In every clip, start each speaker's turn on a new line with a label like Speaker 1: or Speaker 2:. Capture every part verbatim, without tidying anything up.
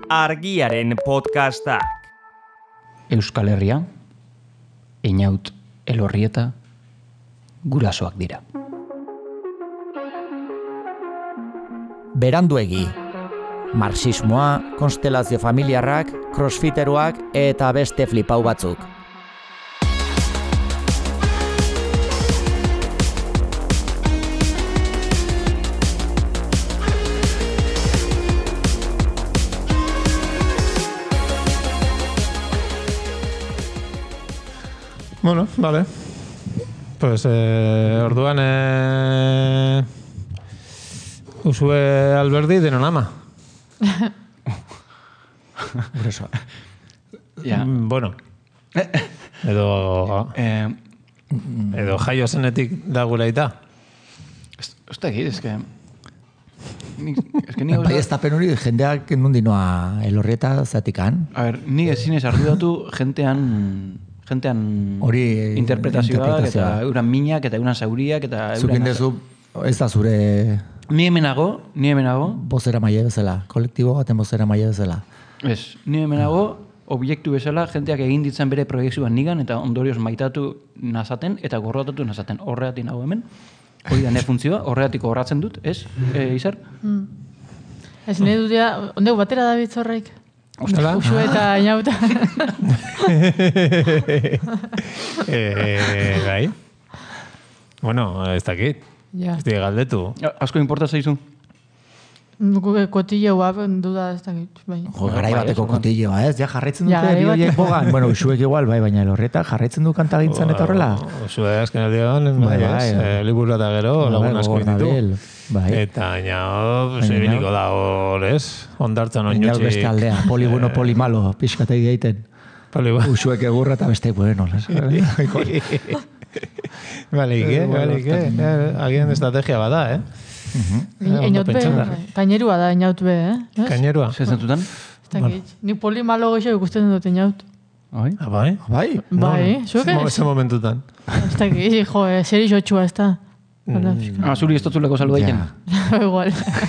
Speaker 1: Argiaren podcastak.
Speaker 2: Euskal Herria, Einaut, Elorrieta, gurasoak dira.
Speaker 3: Beranduegi. Marxismoa, konstelazio familiarrak, crossfiteroak eta beste flipau batzuk.
Speaker 4: Bueno, vale. Pues eh, orduan eh, usue Alberdi denon ama.
Speaker 2: Gurasoa. Ja.
Speaker 4: Bueno. Edo
Speaker 2: Eh,
Speaker 4: edo jaio zenetik da gure aita.
Speaker 2: ez da egit, ez que... Ez que ni
Speaker 3: Bai ez tapen hori jendeak nundi noa Elorrieta zatikan.
Speaker 2: A ver, ni ezin ez arduratu jentean... Jentean
Speaker 3: Hori
Speaker 2: interpretazioak
Speaker 3: interpretazioa.
Speaker 2: eta euran minak eta euran zauriak eta...
Speaker 3: Zukin dezu, ez da zure
Speaker 2: Ni hemenago, ni hemenago,
Speaker 3: bozera maile bezala, kolektibo baten bozera maile bezala.
Speaker 2: ez, ni hemenago, objektu bezala, jenteak egin ditzen bere proiektzioan nigan eta ondorioz maitatu nazaten eta gorrotatu nazaten. Horregatik nago hemen, hori da ne funtzioa, horregatik horratzen dut, ez, e, Izar?
Speaker 5: Mm. Ez nahi dut ja, ondeu batera da bitzorraik.
Speaker 4: Ostala.
Speaker 5: Usu eta inauta.
Speaker 4: eh, bai. Bueno, ez dakit.
Speaker 5: Ja.
Speaker 4: Ez die galdetu.
Speaker 2: Asko importa zaizu?
Speaker 5: Kotille guap, duda ez dakit. Bai.
Speaker 3: Jo, garai bateko kotilloa, ez? Ja jarraitzen
Speaker 5: Ja,
Speaker 3: dute
Speaker 5: garai
Speaker 3: bi horiek
Speaker 5: bateko.
Speaker 3: bogan. Bueno, usuek igual, bai, baina Elorrieta jarraitzen du kanta gintzen eta horrela.
Speaker 4: Zue azken aldean,
Speaker 3: Bai,
Speaker 4: bai,
Speaker 3: bai.
Speaker 4: eh, liburu eta gero, lagun asko
Speaker 3: gogor
Speaker 4: ditu.
Speaker 3: dabil, bai.
Speaker 4: Eta baina, pues,
Speaker 3: Baina,
Speaker 4: ibiliko da hor, ez? Ondartzan
Speaker 3: Baina
Speaker 4: oinutxik.
Speaker 3: beste aldea, poli bueno, poli malo, pixkategi egiten.
Speaker 4: Poli bueno.
Speaker 3: Usuek egurra eta beste bueno.
Speaker 4: Bale, ike, bale, ike. Agian estrategia bada, eh?
Speaker 5: Inaut be,
Speaker 4: pentsatzen da.
Speaker 5: kainerua da inaut be, eh? Ez?
Speaker 4: Kainerua.
Speaker 2: Zer zentutan?
Speaker 5: Ez dakit. Ni poli malo goxo ikusten dut inaut.
Speaker 2: Bai?
Speaker 4: Ah, bai?
Speaker 3: Bai?
Speaker 5: Bai, zuek
Speaker 4: Ze mo-
Speaker 5: ez?
Speaker 4: Ze momentutan.
Speaker 5: Ez dakit, jo, eh, seri jotxua ez da. Hala, pixka.
Speaker 2: Ah, zuri ez totzuleko salu daiten?
Speaker 5: Igual.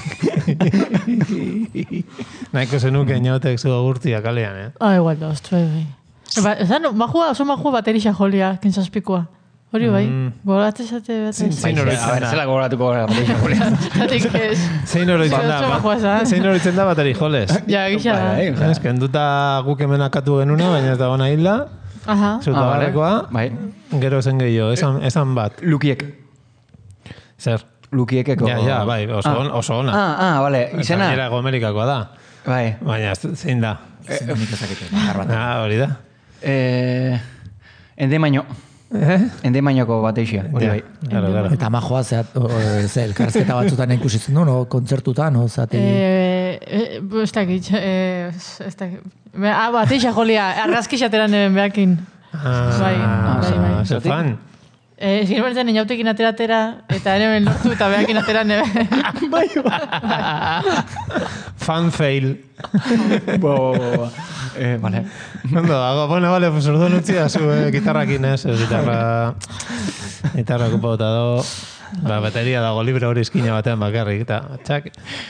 Speaker 4: Nahiko zenuke inautek zu agurtia kalean, eh?
Speaker 5: Ah, igual da, ostro, bai. Ba, ezan, majua, oso majua baterixa jolia, kintzazpikoa. Hori bai, goratzen zate bat.
Speaker 4: Zein oroitzen
Speaker 2: A ver,
Speaker 4: da?
Speaker 2: zela gogoratuko gara, batean.
Speaker 5: Zatik ez.
Speaker 4: Zein oroitzen
Speaker 5: Oso
Speaker 4: da?
Speaker 5: majua zan.
Speaker 4: Zein oroitzen da bateri joles?
Speaker 5: Ja, gisa da.
Speaker 2: Bai, bai.
Speaker 4: Ez, kenduta guk hemen akatu genuna, baina ez dagoena hilda.
Speaker 5: Aha.
Speaker 4: Zuta
Speaker 2: Ah, vale.
Speaker 4: barrekoa,
Speaker 2: Bai.
Speaker 4: gero zen gehiago, esan, esan bat.
Speaker 2: Lukiek.
Speaker 4: Zer?
Speaker 2: Lukiekeko...
Speaker 4: Ja, ja, bai, oso, on, oso ona.
Speaker 2: Ah, ah, vale, izena.
Speaker 4: Gainera Amerikakoa da.
Speaker 2: Bai.
Speaker 4: Baina, ez- zein da? Ah, hori da.
Speaker 2: Eh, ende maino.
Speaker 4: Eh?
Speaker 2: Ende mainoko bateixia, hori
Speaker 4: Ja,
Speaker 2: bai.
Speaker 4: Claro, claro.
Speaker 3: Eta majoa zeat, o, ze, elkarrezketa batzutan ikusitzen du, no? Kontzertutan, o, zati...
Speaker 5: Eh, eh, ez dakit, eh, ez dakit. Be- Ah, bateixa jolia, arrazkixateran eben behakin.
Speaker 4: Ah,
Speaker 5: Bai, bai, bai.
Speaker 4: ze fan.
Speaker 5: Eh, Zin bertzen inautekin ateratera, eta ere ben lortu eta behakin ateran eben. Bai,
Speaker 4: Fan fail.
Speaker 2: Bo... Eh, vale.
Speaker 4: Ondo dago, bueno, vale, pues orduan utzi da zu, eh, gitarrakin ez, ez gitarra... Gitarra kupauta do... Ba, bateria dago libre hori eskina batean bakarrik, eta txak.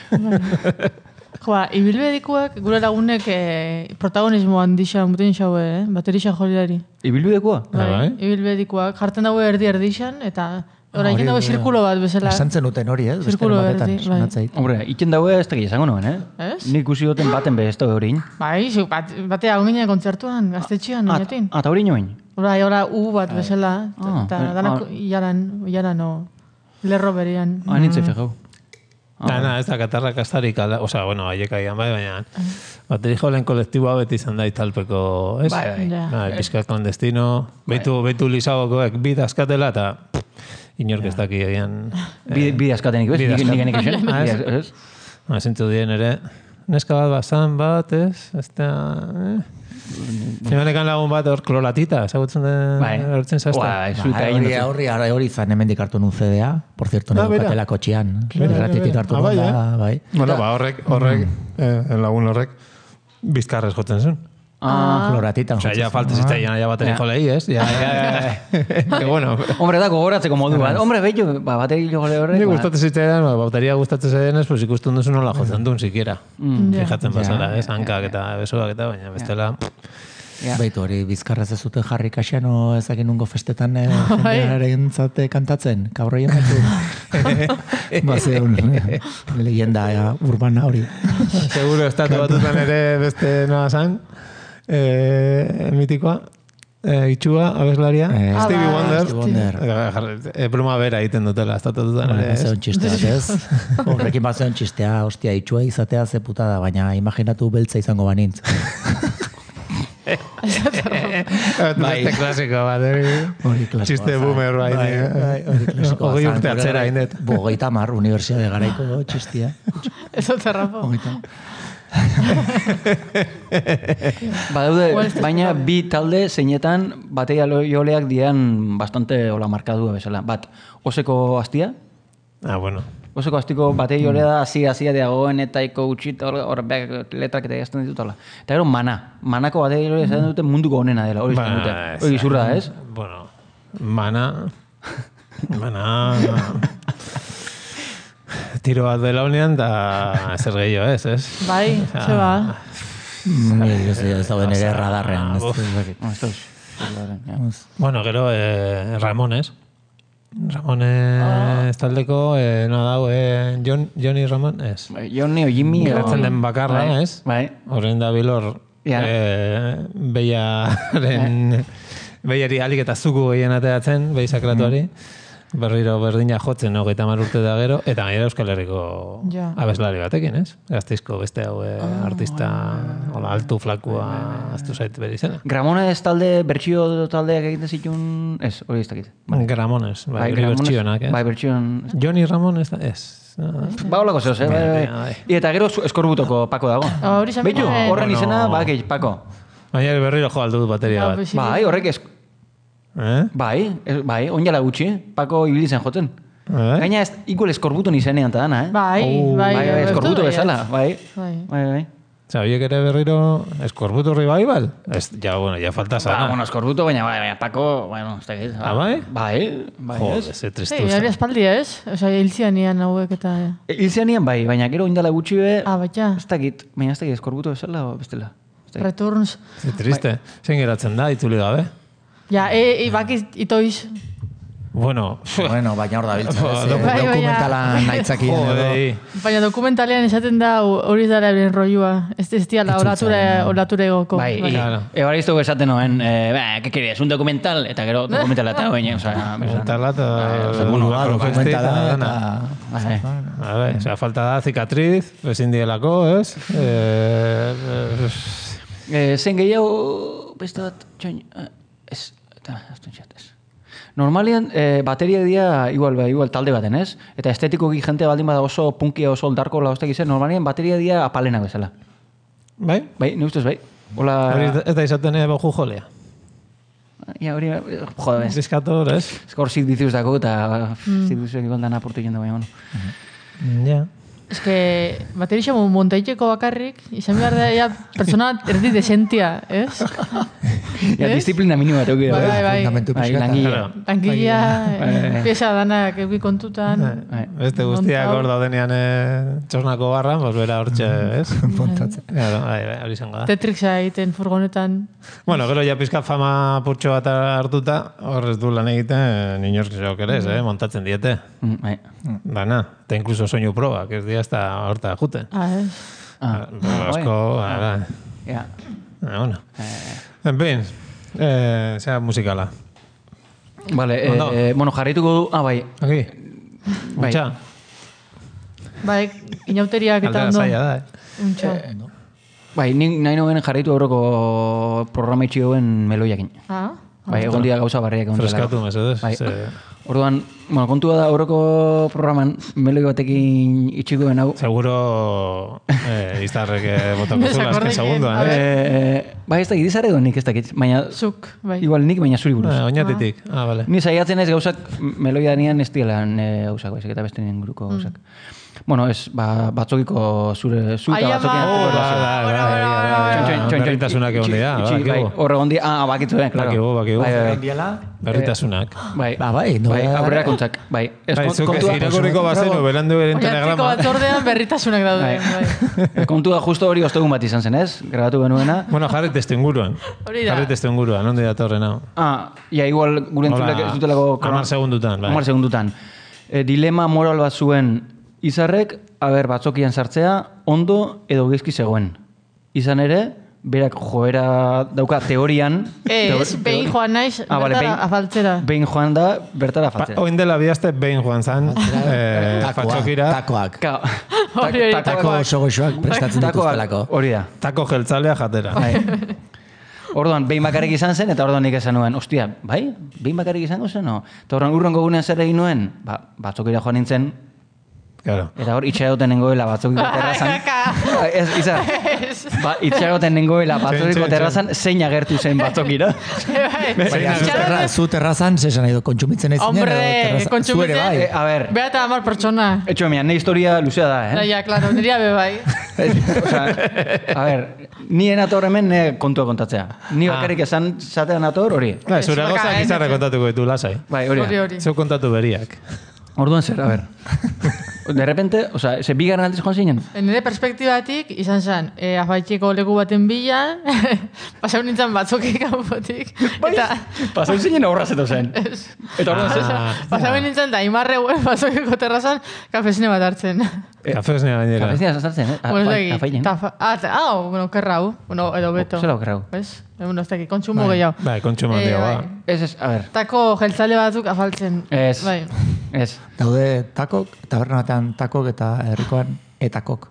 Speaker 5: Joa, ibilbedikuak gure lagunek eh, protagonismo handisa muten xaue, eh? Baterixa joliari.
Speaker 2: Ibilbidekoa?
Speaker 4: Ah, bai?
Speaker 5: Ibilbedikuak jartzen dago erdi erdixan, eta orain
Speaker 3: hori,
Speaker 5: dago
Speaker 3: hori.
Speaker 5: zirkulo bat bezala.
Speaker 3: Esan zenuten hori, eh?
Speaker 5: Zirkulo
Speaker 3: Besteren batetan,
Speaker 5: erdi, bai.
Speaker 3: sonatzait.
Speaker 2: Hombre, iten daue ez dakit esango nuen, eh?
Speaker 5: Ez?
Speaker 2: Nik ikusi duten baten be ez da hori.
Speaker 5: Bai, zu, bat, batea ongine kontzertuan, gaztetxean,
Speaker 2: Ah,
Speaker 5: oinetin.
Speaker 2: ah, eta hori noin?
Speaker 5: Ora, ora, u bat bezala,
Speaker 2: Ah,
Speaker 5: eta
Speaker 2: eh,
Speaker 5: danak
Speaker 2: ah.
Speaker 5: iaran, iaran, o, lerro berian.
Speaker 2: Ah, nintzen fejau.
Speaker 4: Ah, na, ez da katarra kastarik, ala, osea, bueno, haiek aian bai, baina bateri jolen kolektiboa beti izan da italpeko, ez?
Speaker 2: Bai, bai.
Speaker 5: Ja.
Speaker 4: Bai, pizka klandestino, beitu, beitu lizagokoek bid askatela, eta inork ez daki egian...
Speaker 2: Bi, bi askatenik, bez?
Speaker 4: Bi
Speaker 2: Nik
Speaker 4: askaten.
Speaker 2: nik nik esen?
Speaker 4: Ah, ez?
Speaker 2: Ez?
Speaker 4: Ba, zintzu dien ere, neska bat bazan bat, ez? Ez da... Eh? Zimanekan lagun bat hor kloratita, ezagutzen den,
Speaker 2: Bai.
Speaker 4: hortzen zazta.
Speaker 2: Ua, ez zuita
Speaker 3: Ba,
Speaker 2: egin
Speaker 3: hori,
Speaker 2: dut.
Speaker 3: hori, hori, hori zan hemendik hartu nun C D A, por cierto,
Speaker 4: Ah,
Speaker 3: nire
Speaker 4: bera.
Speaker 3: katela kotxian.
Speaker 4: Bera,
Speaker 3: Erratetik
Speaker 4: bera.
Speaker 3: hartu
Speaker 4: Ah,
Speaker 3: nun
Speaker 4: bai,
Speaker 3: da, bai.
Speaker 4: Bueno, ba, horrek, horrek, eh, lagun horrek, bizkarrez jotzen zen.
Speaker 2: Ah,
Speaker 3: Kloratitan.
Speaker 4: Osea, ja falta zitzaian ja bateri jolei, ez? Ja, ja, ja. bueno,
Speaker 2: Hombre, da, gogoratzeko modu bat. Hombre, behitu, ba, bateri jole horrek.
Speaker 4: Ni gustatzen zitzaidan, ba, bateria gustatzen zaidenez, pues ikusten duzu nola jotzen duen, sikiera. Fijatzen bazara, ez? Hankak eta besoak eta, baina bestela...
Speaker 2: Ja.
Speaker 3: Baitu hori, bizkarraz ez zuten jarri kasiano ezakin nungo festetan eh, jendearen zate kantatzen, kabroia batzu. Bazeun, leyenda ja, urbana hori.
Speaker 4: Seguro, estatu batutan ere beste noa zan, eh, mitikoa, eh, itxua, abeslaria,
Speaker 3: Eh,
Speaker 4: Stevie Wonder.
Speaker 3: Stevie Wonder.
Speaker 4: Eh, pluma bera egiten dutela, estatu batutan ere.
Speaker 3: Ez zeon txistea, ez? Horrekin bat zeon txistea, ostia, itxua izatea ze putada, baina imaginatu beltza izango banintz.
Speaker 4: Beste klasiko bat,
Speaker 3: Hori klasikoa.
Speaker 4: txiste boomer bai.
Speaker 3: Bai, hori klasikoa.
Speaker 4: Hogei
Speaker 3: zan,
Speaker 4: urte
Speaker 3: gure
Speaker 4: atzera
Speaker 3: garai-
Speaker 4: indet.
Speaker 3: Bogeita mar, unibertsiade garaiko txistia.
Speaker 5: Ez dut errapo.
Speaker 3: Hogeita.
Speaker 2: Badaude,
Speaker 5: Igual ez da
Speaker 2: baina
Speaker 5: clave.
Speaker 2: bi talde zeinetan bateria joleak dian bastante hola markadua bezala. Bat, oseko astia,
Speaker 4: Ah, bueno.
Speaker 2: oseko astiko batei jolea da, hasi hasia dagoen eta iko utxit, hor, hor beak letrak eta gazten ditut, hola. Eta gero mana, manako batei jolea esaten dute munduko onena dela, hori esaten dute.
Speaker 4: Ba, ez-
Speaker 2: Hori gizurra da, ez?
Speaker 4: Bueno, mana... Mana... Tiro bat dela honean, da zer gehiago ez, ez?
Speaker 5: Bai, ze ba.
Speaker 3: Ni ez ez dauden ere radarrean. ez-
Speaker 4: uf.
Speaker 3: ez dakit.
Speaker 2: No, esto es... ja.
Speaker 4: Bueno, gero eh, Ramones. Ramones taldeko, eh, no dau, eh, John, Johnny Ramon, ez.
Speaker 2: Bai, Johnny o Jimmy...
Speaker 4: Geratzen
Speaker 2: o-
Speaker 4: den bakarra,
Speaker 2: Bai,
Speaker 4: ez?
Speaker 2: Bai.
Speaker 4: Horren da bilor,
Speaker 2: Ja.
Speaker 4: eh, behiaren, behiari alik eta zuku gehien ateratzen, behi sakratuari. Berriro berdina jotzen, hogeita hamar urte da gero, eta gainera Euskal Herriko
Speaker 5: Ja.
Speaker 4: abeslari batekin, ez? Gazteizko beste hau eh, artista, hola, altu flakua, aztu zait bere izena.
Speaker 2: Gramones talde, bertsio taldeak egiten zituen... Ez, hori ez dakit.
Speaker 4: Ramones, bai, hori
Speaker 2: Gramones-
Speaker 4: bertsionak, ez?
Speaker 2: Bai, bertsioan...
Speaker 4: Johnny Ramones, da- ez. No,
Speaker 2: Ba, holako zehoz, eh? Bai, bai,
Speaker 4: Bai,
Speaker 2: bai.
Speaker 4: bai.
Speaker 2: I eta gero zu- eskorbutoko Pako dago.
Speaker 5: Ah, hori esan
Speaker 2: Beitu,
Speaker 5: behar, eh?
Speaker 2: horren
Speaker 4: Bueno.
Speaker 2: izena, ba, gehi, Pako.
Speaker 4: Baina berriro jo aldu dut bateria
Speaker 5: Ah,
Speaker 4: bat.
Speaker 5: pues sí.
Speaker 2: Bai, horrek ez...
Speaker 4: Eh?
Speaker 2: Bai, ez- bai, onjala gutxi, Pako ibili zen joten.
Speaker 4: Eh?
Speaker 2: Gaina ez, igual eskorbuton izenean eta dana, eh?
Speaker 5: Bai,
Speaker 4: Oh.
Speaker 5: bai,
Speaker 2: bai, bai, eskorbuto
Speaker 5: bai,
Speaker 2: bezala, bai.
Speaker 5: Bai.
Speaker 2: Bai, bai.
Speaker 4: Osa, horiek ere berriro eskorbutu revival? Ez, ja, bueno, ja falta
Speaker 2: Ba,
Speaker 4: zara.
Speaker 2: bueno, eskorbuto, baina, bai, baina, Pako, bueno, ez dakit.
Speaker 4: Ah, bai?
Speaker 2: Bai, bai,
Speaker 4: Jo,
Speaker 2: ez.
Speaker 4: ze
Speaker 5: Sí,
Speaker 4: tristuza.
Speaker 5: hori aspaldi ez? Osa, hiltzian nian hauek eta...
Speaker 2: E, Hilzean nien bai, baina gero indala gutxi be,
Speaker 5: Ah, baita.
Speaker 2: ez dakit, baina ez dakit, eskorbuto bezala o bestela. Ez dakit.
Speaker 5: Returns.
Speaker 4: Ze triste. Zein geratzen da, itzuli gabe?
Speaker 5: Ja, e, e, bakiz, itoiz.
Speaker 3: Bueno, baina hor da biltzen.
Speaker 4: Ba,
Speaker 3: ez, eh,
Speaker 4: bai,
Speaker 5: baina-
Speaker 3: Dokumentala naitzakien edo.
Speaker 4: Jodei.
Speaker 5: Baina dokumentalean esaten da hori dara beren rollua. Ez ez diala olature, olature egoko.
Speaker 2: Bai, bai.
Speaker 4: Claro.
Speaker 2: Evaristo esaten noen, eh, ba, ¿qué querías? Un documental? Eta gero dokumentala eta baina, osea,
Speaker 4: Dokumentala eta...
Speaker 3: Bueno, ba,
Speaker 4: Macrofesti
Speaker 3: dokumentala
Speaker 4: eta
Speaker 3: eta...
Speaker 4: dana.
Speaker 2: Bai.
Speaker 4: A ver, osea, falta da cicatriz, ezin dielako, ez? Eh, eh,
Speaker 2: Eh, zen gehiago, beste bat, txoin, eh, ez, eta, ez dut txat, ez. Normalian, eh, bateria dia, igual, ba, igual talde baten, ez? Eta estetikoki jente baldin bada oso punkia, oso oldarko, la hostek izan, normalian bateria dia apalenak bezala.
Speaker 4: bai?
Speaker 2: Bai, ne ustez, bai? Hola...
Speaker 4: Hori eta izaten ere bau jolea.
Speaker 2: Ja, hori, jode, ez.
Speaker 4: Diskator, ez?
Speaker 2: Eskor zidizuz dako, eta zidizuek igual dana apurtu jende, baina, bueno.
Speaker 4: Ja.
Speaker 5: Ez que baterixa montaiteko bakarrik, izan behar da, ja, persona erdi desentia, ez?
Speaker 2: Ja,
Speaker 5: Ez?
Speaker 2: disiplina minima bat eukide,
Speaker 5: Bai, bai, bai.
Speaker 3: Fundamentu
Speaker 2: Bai,
Speaker 3: pixka eta-
Speaker 2: langile.
Speaker 4: Claro.
Speaker 5: Langilea,
Speaker 2: Bai, bai.
Speaker 5: eh, pieza danak euki kontutan.
Speaker 2: Bai.
Speaker 4: Beste guztiak
Speaker 5: Montau.
Speaker 4: hor daudenean eh, txosnako barran, bos bera hortxe, ez?
Speaker 3: Montatzen.
Speaker 4: Claro, bai, bai, hori izango da.
Speaker 5: Tetrixa egiten furgonetan.
Speaker 4: Bueno, gero ja pizkat fama purtxo bat hartuta, hor ez du lan egiten, inork ere ez, eh? Montatzen diete.
Speaker 2: Mm, Bai.
Speaker 4: Dana, eta inkluso soinu probak, ez dira hasta horta juten.
Speaker 5: Ah, ez.
Speaker 2: Ah,
Speaker 4: Asko,
Speaker 2: bai.
Speaker 4: ara,
Speaker 2: Ja.
Speaker 4: ah, bueno. En fin, eh, sea musikala.
Speaker 2: Vale,
Speaker 4: Ondo.
Speaker 2: eh, bueno, jarraituko du, ah, bai,
Speaker 4: Aquí,
Speaker 2: Bai.
Speaker 4: untxa,
Speaker 5: Bai, inauteriak eta
Speaker 4: aldera
Speaker 5: ondo.
Speaker 4: zaila da, eh?
Speaker 5: Untxo.
Speaker 2: bai, nik nahi noen jarraitu aurreko programa itxioen meloiakin.
Speaker 5: Ah,
Speaker 2: Bai, egon dira gauza barriak egon direla.
Speaker 4: Freskatu, mesedez.
Speaker 2: Bai.
Speaker 4: ze-
Speaker 2: Orduan, bueno, kontua da aurreko programan meloi batekin itxikoen hau.
Speaker 4: Seguro eh, izarrek eh, botako
Speaker 5: Ez
Speaker 4: zula, azken
Speaker 5: akordek,
Speaker 4: segunduan,
Speaker 5: a
Speaker 4: eh?
Speaker 5: ver.
Speaker 2: Eh, bai, ez da, idizare edo nik ez dakit, baina
Speaker 5: zuk, bai.
Speaker 2: igual nik, baina zuri buruz.
Speaker 4: Eh, oinatitik, ah, vale.
Speaker 2: Ni saiatzen ez gauzak meloia nian ez diela eh, gauzak, baizik eta beste nien guruko gauzak. Bueno, ez, ba, batzokiko zure, zu eta batzokien.
Speaker 4: Berritasunak egon dira,
Speaker 2: bakigu. Hor egon dira, ah, bakitzu, eh, claro.
Speaker 4: Bakigu, bakigu.
Speaker 2: Bai, bai,
Speaker 4: Berritasunak.
Speaker 2: Bai,
Speaker 3: Ba, bai, no.
Speaker 2: bai, aurrera kontzak, bai.
Speaker 4: Bai, zuk irakurriko bazenu, berandu beren
Speaker 5: Oiatziko
Speaker 4: telegrama.
Speaker 5: batzordean berritasunak daude. Bai.
Speaker 2: Kontua justo hori ostegun bat izan zen, ez? Grabatu genuena.
Speaker 4: Bueno, jarri testu inguruan.
Speaker 5: Hori da.
Speaker 4: Jarri testu inguruan, ondi datorren hau.
Speaker 2: Ah, ja, igual gure entzulek ez dutelako...
Speaker 4: Hamar segundutan, bai.
Speaker 2: Hamar segundutan. E, dilema moral bat zuen Izarrek, aber, batzokian sartzea, ondo edo gezki zegoen. Izan ere, berak joera dauka teorian...
Speaker 5: Ez, behin joan naiz,
Speaker 2: ah, vale,
Speaker 5: bertara afaltzera.
Speaker 2: Behin joan da, bertara afaltzera.
Speaker 4: Oin dela bihazte behin joan zan, eh, fatxokira.
Speaker 3: Takoak.
Speaker 2: Ka,
Speaker 5: Hori, hori,
Speaker 3: Tako oso goxoak prestatzen dituztelako.
Speaker 2: Hori da.
Speaker 4: Tako jeltzalea jatera.
Speaker 2: Bai. Orduan, behin bakarrik izan zen, eta orduan nik esan nuen, ostia, bai? Behin bakarrik izango zen, no? Eta orduan, urrongo gunean zer egin nuen? Ba, batzokira joan nintzen,
Speaker 4: Claro.
Speaker 2: eta hor, itxagoten nengoela batzokiko terrazan. Ez, izan, ba, itxagoten nengoela batzokiko terrazan, zein agertu zen batzokira.
Speaker 3: Baina, zu terra- zu terrazan, zesan nahi du, kontsumitzen ez zinen,
Speaker 5: Hombre, kontsumitzen.
Speaker 3: bai.
Speaker 2: Eh, a ber,
Speaker 5: Beha eta hamar pertsona.
Speaker 2: etxo, mea, ne historia luzea da,
Speaker 5: Da,
Speaker 2: eh?
Speaker 5: ja, klaro, niria be bai.
Speaker 2: O sea, a ber, ni enator hemen ne kontua kontatzea. Ni bakarrik esan zatean nator hori.
Speaker 4: Ba, zure
Speaker 5: Ez,
Speaker 4: gozak
Speaker 5: baka,
Speaker 4: izarra
Speaker 5: ez.
Speaker 4: kontatuko ditu lasai.
Speaker 2: Bai, hori
Speaker 5: Hori,
Speaker 2: da.
Speaker 5: hori.
Speaker 4: Zeu kontatu beriak.
Speaker 2: Orduan zer, a ber. De repente, o sea, ze bigarren aldiz joan zinen?
Speaker 5: Nire perspektibatik izan zen, e, afaitxeko leku baten bilan, pasau nintzen batzokik kanpotik. Eta,
Speaker 2: Pasau zinen aurra zeto zen. Eta orduan zer.
Speaker 5: pasau nintzen da imarreuen batzokiko terrazan kafesine bat hartzen.
Speaker 4: Kafesnea gainera.
Speaker 2: Kafezina zazartzen, eh?
Speaker 5: Bueno, ez
Speaker 2: Afainen.
Speaker 5: dakit. Ta- Ah, ta- ah, bueno, kerra hau. Bueno, edo beto.
Speaker 2: Zela okerrau.
Speaker 5: Ez? Bueno, ez dakit, kontsumo gehiago.
Speaker 4: Bai, kontsumo
Speaker 5: Eh,
Speaker 4: handia,
Speaker 5: bai.
Speaker 4: ba.
Speaker 2: Ez, ez, a ber.
Speaker 5: Tako jeltzale batzuk afaltzen.
Speaker 2: Ez.
Speaker 5: Bai.
Speaker 2: Ez.
Speaker 3: Daude takok, taberna batean takok eta herrikoan etakok.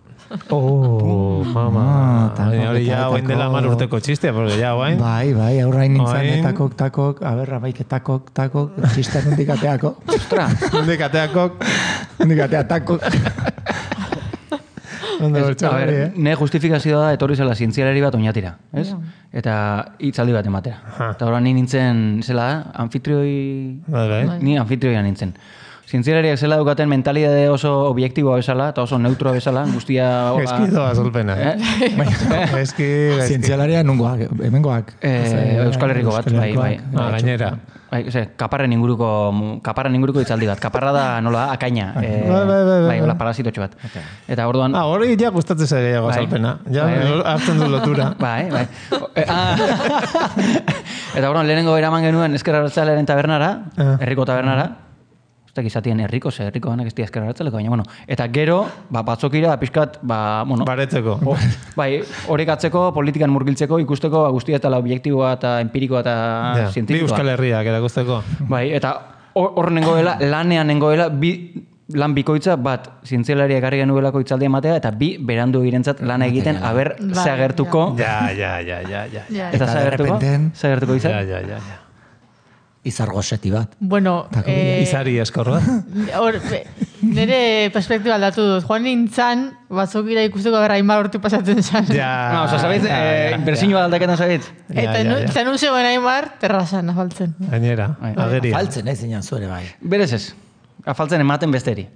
Speaker 4: Oh, mama.
Speaker 3: Ah, tako,
Speaker 4: Baina hori ja,
Speaker 3: tako.
Speaker 4: oin dela hamar urteko txistea, porque ja, oain.
Speaker 3: Bai, bai, aurrain nintzen
Speaker 4: Oain.
Speaker 3: etakok, takok, aberra, baik etakok, takok, txistak nondik ateako.
Speaker 2: Ostra.
Speaker 4: Nondik ateakok.
Speaker 3: Nondik atea takok.
Speaker 4: Ondo
Speaker 2: Ez,
Speaker 4: bertxo
Speaker 2: a
Speaker 4: hori,
Speaker 2: ber,
Speaker 4: eh?
Speaker 2: ne justifikazioa da etorri zela zientzialari bat oinatira, ez? Eta hitzaldi bat ematera.
Speaker 4: Ha.
Speaker 2: Eta orain ni nintzen, zela da, anfitrioi...
Speaker 4: Bai, bai.
Speaker 2: Ni anfitrioia nintzen. Zientzialariak zela dukaten mentalidade oso objektiboa bezala, eta oso neutroa bezala, guztia...
Speaker 4: Eski doa zolpena.
Speaker 2: Eh?
Speaker 4: Eski, eski.
Speaker 3: Zientzialaria nungoak, hemengoak.
Speaker 2: Eh, Euskal Herriko bat, bai, bai.
Speaker 4: Ah, gainera.
Speaker 2: Bai, ose, kaparren inguruko, kaparren inguruko hitzaldi bat. Kaparra da, nola, akaina. Eh,
Speaker 4: Bai, bai, bai, bai.
Speaker 2: Bai, hola, parasitotxo bat. Eta orduan...
Speaker 4: Ah, hori ja gustatzen zaila gehiago
Speaker 2: Bai.
Speaker 4: azalpena. Ja,
Speaker 2: Bai, bai.
Speaker 4: hartzen du lotura.
Speaker 2: Bai, bai. Eh, ah. Eta orduan lehenengo eraman genuen Ezker Abertzalearen tabernara,
Speaker 4: Ah.
Speaker 2: herriko tabernara. Uztak izatien herriko, ze herriko ganak ez dira Ezker Abertzaleko, baina, bueno. Eta gero, ba, batzokira, pixkat, ba, bueno,
Speaker 4: Baretzeko.
Speaker 2: o- bai, horrek atzeko, politikan murgiltzeko, ikusteko, ba, guztia eta la objektiboa eta empirikoa eta
Speaker 4: Ja, bi
Speaker 2: zientifikoa.
Speaker 4: Euskal Herriak erakusteko.
Speaker 2: Bai, eta hor hor nengoela, lanean nengoela, bi, lan bikoitza, bat, zientzialariak garri genuelako hitzaldia ematea, eta bi, berandu girentzat lana egiten, aber,
Speaker 5: Bai,
Speaker 2: ze agertuko,
Speaker 4: Ja, ja, ja, ja, ja.
Speaker 5: Ja,
Speaker 2: eta
Speaker 3: Eta
Speaker 2: ze agertuko,
Speaker 3: derrepenten-
Speaker 2: ze agertuko izan.
Speaker 4: Ja, ja, ja, ja.
Speaker 3: Izargoseti bat.
Speaker 5: Bueno,
Speaker 3: Tako
Speaker 5: eh,
Speaker 4: Izari eskor bat.
Speaker 5: hor, be, nire perspektiba aldatu dut. Joan nintzen, batzokira ikusteko gara hainbat urte pasatzen zen.
Speaker 4: Ja.
Speaker 2: No, oza, sabitz,
Speaker 4: ja,
Speaker 2: eh,
Speaker 4: ja,
Speaker 2: berzinua aldaketan sabitz.
Speaker 4: Ja,
Speaker 5: Eta
Speaker 4: ja,
Speaker 5: nu-
Speaker 4: ja.
Speaker 5: eta nun zegoen hainbar, terrazan afaltzen.
Speaker 4: Gainera,
Speaker 2: Bai.
Speaker 4: ageria.
Speaker 3: Faltzen ez zinan zuere bai.
Speaker 2: Berez ez, afaltzen ematen besteri.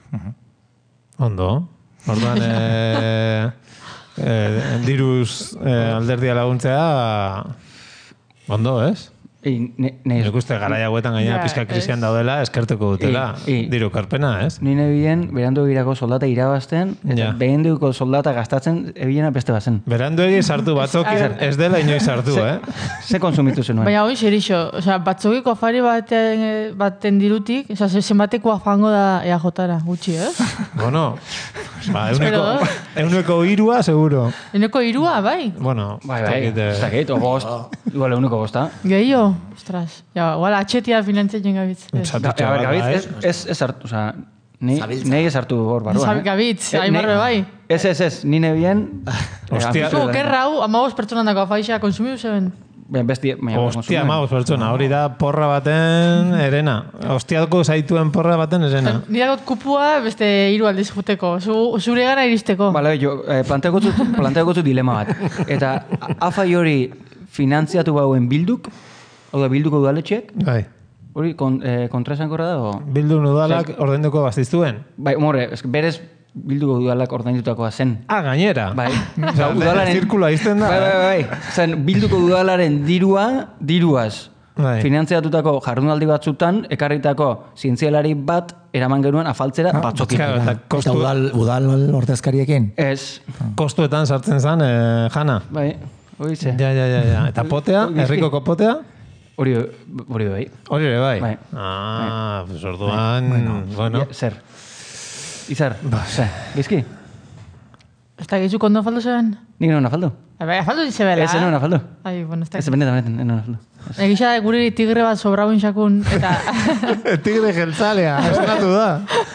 Speaker 4: Ondo. Orduan, eh, eh, diruz eh, alderdia laguntzea, ondo, ez?
Speaker 2: I, ne, ne,
Speaker 4: Nik uste garai hauetan gaina
Speaker 5: Ja,
Speaker 4: pizka krisian
Speaker 5: ez.
Speaker 4: daudela, eskertuko dutela.
Speaker 2: I- i-
Speaker 4: Diru karpena, ez?
Speaker 2: ni nebien berandu girako soldata irabazten, eta
Speaker 4: Ja.
Speaker 2: behenduko soldata gastatzen ebiena beste bazen.
Speaker 4: Beranduegi sartu batzokin ez dela inoiz sartu, eh?
Speaker 2: Ze konsumitu zenuen?
Speaker 5: Baina hori xerixo, osea, batzokiko afari baten, baten dirutik, osea, zenbateko afango da E A Jara, gutxi, ez?
Speaker 4: Bueno, ba, euneko,
Speaker 5: Espero dut.
Speaker 4: euneko irua, seguro.
Speaker 5: Eneko irua, bai.
Speaker 4: Bueno,
Speaker 2: Bai,
Speaker 4: ez
Speaker 2: bai,
Speaker 4: dakit, eh,
Speaker 2: ez dakit, o bost, igual euneko bosta.
Speaker 5: Gehiago, ostras. Ja, igual, atxetia finantzen gabitz. ez.
Speaker 2: Da,
Speaker 4: Zatitxo
Speaker 2: a ber,
Speaker 4: bat,
Speaker 2: gabitz,
Speaker 4: bai.
Speaker 2: ez, ez, ez hartu, oza, ni,
Speaker 3: Zabiltza.
Speaker 2: nei ez hartu hor barruan.
Speaker 5: Zabil- gabitz, Aimar be bai.
Speaker 2: Ez, ez, ez, ni nebien...
Speaker 4: Hostia.
Speaker 5: Zu, gerra hau, amabos pertsonandako afaixa konsumiu zeben.
Speaker 2: Besti, baina,
Speaker 4: Ostia, maus pertsona, hori da porra baten erena. Ostiako zaituen porra baten erena.
Speaker 5: Nirakot kupua beste hiru aldiz juteko, zu, zure gana iristeko.
Speaker 2: Bale, jo, eh, planteako zut, planteako zut dilema bat. Eta afai hori finantziatu bauen bilduk, hau da bilduko udaletxeek,
Speaker 4: Bai.
Speaker 2: hori kon, eh, kontraesankorra da, o?
Speaker 4: Bildu udalak ordainduko baziztuen.
Speaker 2: Bai, more, esk, berez bilduko udalak ordaindutakoa zen.
Speaker 4: Ah, gainera.
Speaker 2: Bai.
Speaker 4: Osa,
Speaker 2: udalaren...
Speaker 4: zirkula izten da.
Speaker 2: Bai, bai, bai. Zen, bilduko udalaren dirua, diruaz.
Speaker 4: Bai.
Speaker 2: Finantziatutako jardunaldi batzutan, ekarritako zientzialari bat eraman genuen afaltzera
Speaker 4: Ah,
Speaker 2: batzokin.
Speaker 4: claro, eta
Speaker 3: Eta
Speaker 4: kostu,
Speaker 3: udal, udal ordezkariekin.
Speaker 2: Ez.
Speaker 4: kostuetan sartzen zen, eh, Jana.
Speaker 2: Bai, hori ze.
Speaker 4: Ja, ja, ja, ja. Eta potea, herrikoko potea,
Speaker 2: Hori, hori bai.
Speaker 4: hori ere bai.
Speaker 2: Bai.
Speaker 4: Ah, pues orduan, bueno.
Speaker 2: Ja, zer. Izar, ze, gizki?
Speaker 5: Ez da gitzu kondo faldu zeben?
Speaker 2: Nik non afaldu?
Speaker 5: Bai, afaldu dize bela.
Speaker 2: Ez, non afaldu.
Speaker 5: Ai, bueno, ez da.
Speaker 2: Ez, benetan, benetan, non afaldu.
Speaker 5: Egisa guri tigre bat sobrau inxakun, eta...
Speaker 4: Tigre jeltzalea, esnatu da.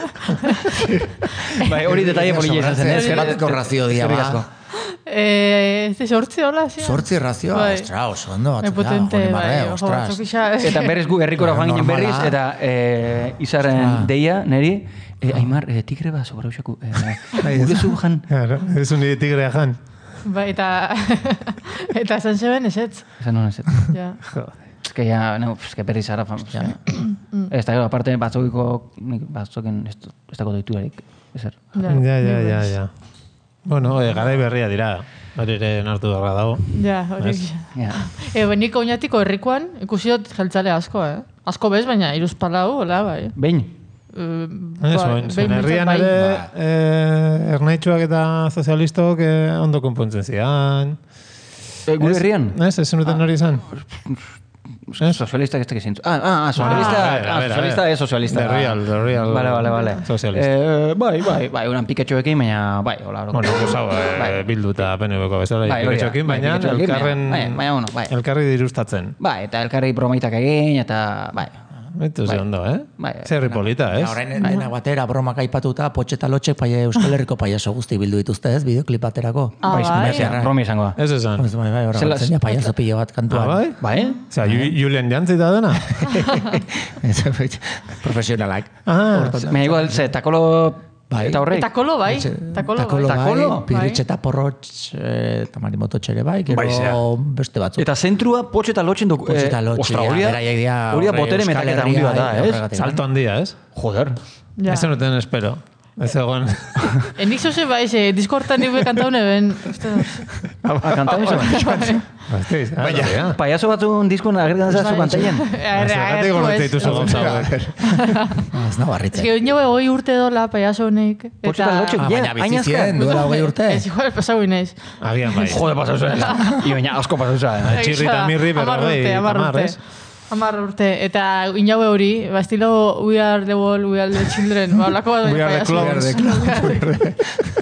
Speaker 2: Bai, hori detalle polilla izan zen. ez?
Speaker 3: Bateko razio dia,
Speaker 2: Eskerrik
Speaker 3: ba.
Speaker 2: asko.
Speaker 5: Eh, ez sortzi hola, zia?
Speaker 3: Sortzi razioa,
Speaker 5: Bai.
Speaker 3: ostra, oso ondo.
Speaker 5: Bai, potente, bai, ojo batzuk isa.
Speaker 2: Eta berriz gu herrikora joan ginen berriz,
Speaker 3: Normala.
Speaker 2: eta eh, izaren deia, neri, eh, Aimar, eh, tigre bat sobra usaku. Eh, gure zu jan.
Speaker 4: Claro, ez un tigrea jan.
Speaker 5: Bai, eta... eta esan zeben, ez ez?
Speaker 2: Esan non ez.
Speaker 5: Ja.
Speaker 2: Ez que ya, no, ez que berriz ara fam. Ez da, gero, aparte batzokiko, nik batzoken ez ez dago doiturarik. Ezer.
Speaker 5: Ja,
Speaker 4: Ja, ja,
Speaker 5: nik
Speaker 4: ja,
Speaker 5: bez.
Speaker 4: ja. Bueno, e, garai berria dira. Hori ere nartu beharra dago.
Speaker 5: Ja, hori.
Speaker 2: Ja.
Speaker 5: E, benik oinatiko herrikoan, ikusi dut jeltzale asko, eh? Asko bez, baina iruz palau, hola, bai.
Speaker 2: Behin.
Speaker 5: Uh,
Speaker 4: Ez, zuen, zuen herrian ere eh, ernaitxuak eta sozialistok eh, ondo konpontzen zian.
Speaker 2: Eh, Gure
Speaker 4: Ez?
Speaker 2: herrian?
Speaker 4: Ez, ez zenuten hori izan.
Speaker 2: Sozialistak ez dakizintzu. Ah, ah, ah, sozialista,
Speaker 4: Ah, a ver, a
Speaker 2: ah,
Speaker 4: ver, a
Speaker 2: sozialista
Speaker 4: ver.
Speaker 2: ez sozialista.
Speaker 4: The real, the real
Speaker 2: Vale, vale, vale.
Speaker 4: socialist.
Speaker 2: Eh, bai, bai, bai, unan piketxoekin, baina, bai, hola,
Speaker 4: Bueno, pues hau, eh,
Speaker 2: Bai.
Speaker 4: Bildu eta P N V ko bezala
Speaker 2: Bai, hori da.
Speaker 4: iketxokin,
Speaker 2: Bai,
Speaker 4: baina
Speaker 2: piketxoekin,
Speaker 4: elkarren,
Speaker 2: baina- baina, bueno, bai.
Speaker 4: elkarri dirustatzen.
Speaker 2: Bai, eta elkarri bromaitak egin, eta, bai.
Speaker 4: Betu ze ondo, eh?
Speaker 2: Bai.
Speaker 4: Zerri polita, ez?
Speaker 3: Ja, orain dena batera bromak aipatuta, potxeta lotxek paia Euskal Herriko paiaso guzti bildu dituzte, ez, bideoklip baterako.
Speaker 5: Ah, bai?
Speaker 2: Bai, bromi izango da.
Speaker 4: Ez esan.
Speaker 3: Ez, bai, bai,
Speaker 2: Zela-
Speaker 3: horregatzen ja paiazo pilo bat
Speaker 4: Ah,
Speaker 3: kantuan.
Speaker 4: bai?
Speaker 2: Bai?
Speaker 4: Osea, Ju- Julian Jantzita dena?
Speaker 3: Ez, bai, profesionalak.
Speaker 4: Ah,
Speaker 2: Baina igual, ze, takolo
Speaker 3: Bai.
Speaker 2: eta horrek.
Speaker 5: Eta kolo, bai.
Speaker 3: Etxe-
Speaker 5: Takolo,
Speaker 3: Takolo
Speaker 5: bai.
Speaker 3: bai,
Speaker 2: Takolo?
Speaker 3: Pirritx eta porrotx, eh, eta marimototxe ere bai,
Speaker 2: Bai, zera.
Speaker 3: gero beste batzuk.
Speaker 2: Eta zentrua potxe eta lotxen duk.
Speaker 3: Potxe eta lotxe,
Speaker 2: ostra,
Speaker 3: ja,
Speaker 2: hori da-
Speaker 3: beraiek dira,
Speaker 2: hori da
Speaker 3: horre,
Speaker 2: botere
Speaker 3: Euskal
Speaker 2: metaketa
Speaker 3: Herria,
Speaker 2: handia da,
Speaker 3: eh,
Speaker 2: ez?
Speaker 3: horregatik.
Speaker 4: salto handia, ez?
Speaker 2: Joder.
Speaker 5: Ja.
Speaker 4: Ez zenuten espero. Ez egon.
Speaker 5: Enik zoze bai, ze, diskortan nire kantaune ben. Uste dut.
Speaker 2: Ah, kanta eso.
Speaker 4: Baina,
Speaker 2: Payaso batzun diskun agertan
Speaker 5: Bai.
Speaker 2: zazu pantaien.
Speaker 4: zergatik gordetzen dituzu gauza hauek.
Speaker 3: Ez nago
Speaker 5: Ez
Speaker 3: harritzen.
Speaker 5: que oin jaue hoi urte dola, payaso honek.
Speaker 2: Potxe eta lotxe,
Speaker 3: Ah,
Speaker 2: ja,
Speaker 3: baina bizi
Speaker 2: hainazka.
Speaker 3: ziren, duela hogei urte.
Speaker 5: Ez igual pasau inez.
Speaker 4: Agian bai.
Speaker 2: Jode, pasau zuen. I baina asko pasau zuen.
Speaker 4: Txirri eta mirri berrogei,
Speaker 5: Amar
Speaker 4: tamar,
Speaker 5: urte.
Speaker 4: ez?
Speaker 5: Amar urte. Eta inaue hori, ba, estilo We Are the World, We Are the Children. Ba, olako bat
Speaker 4: We are the
Speaker 5: payaso.
Speaker 4: clones.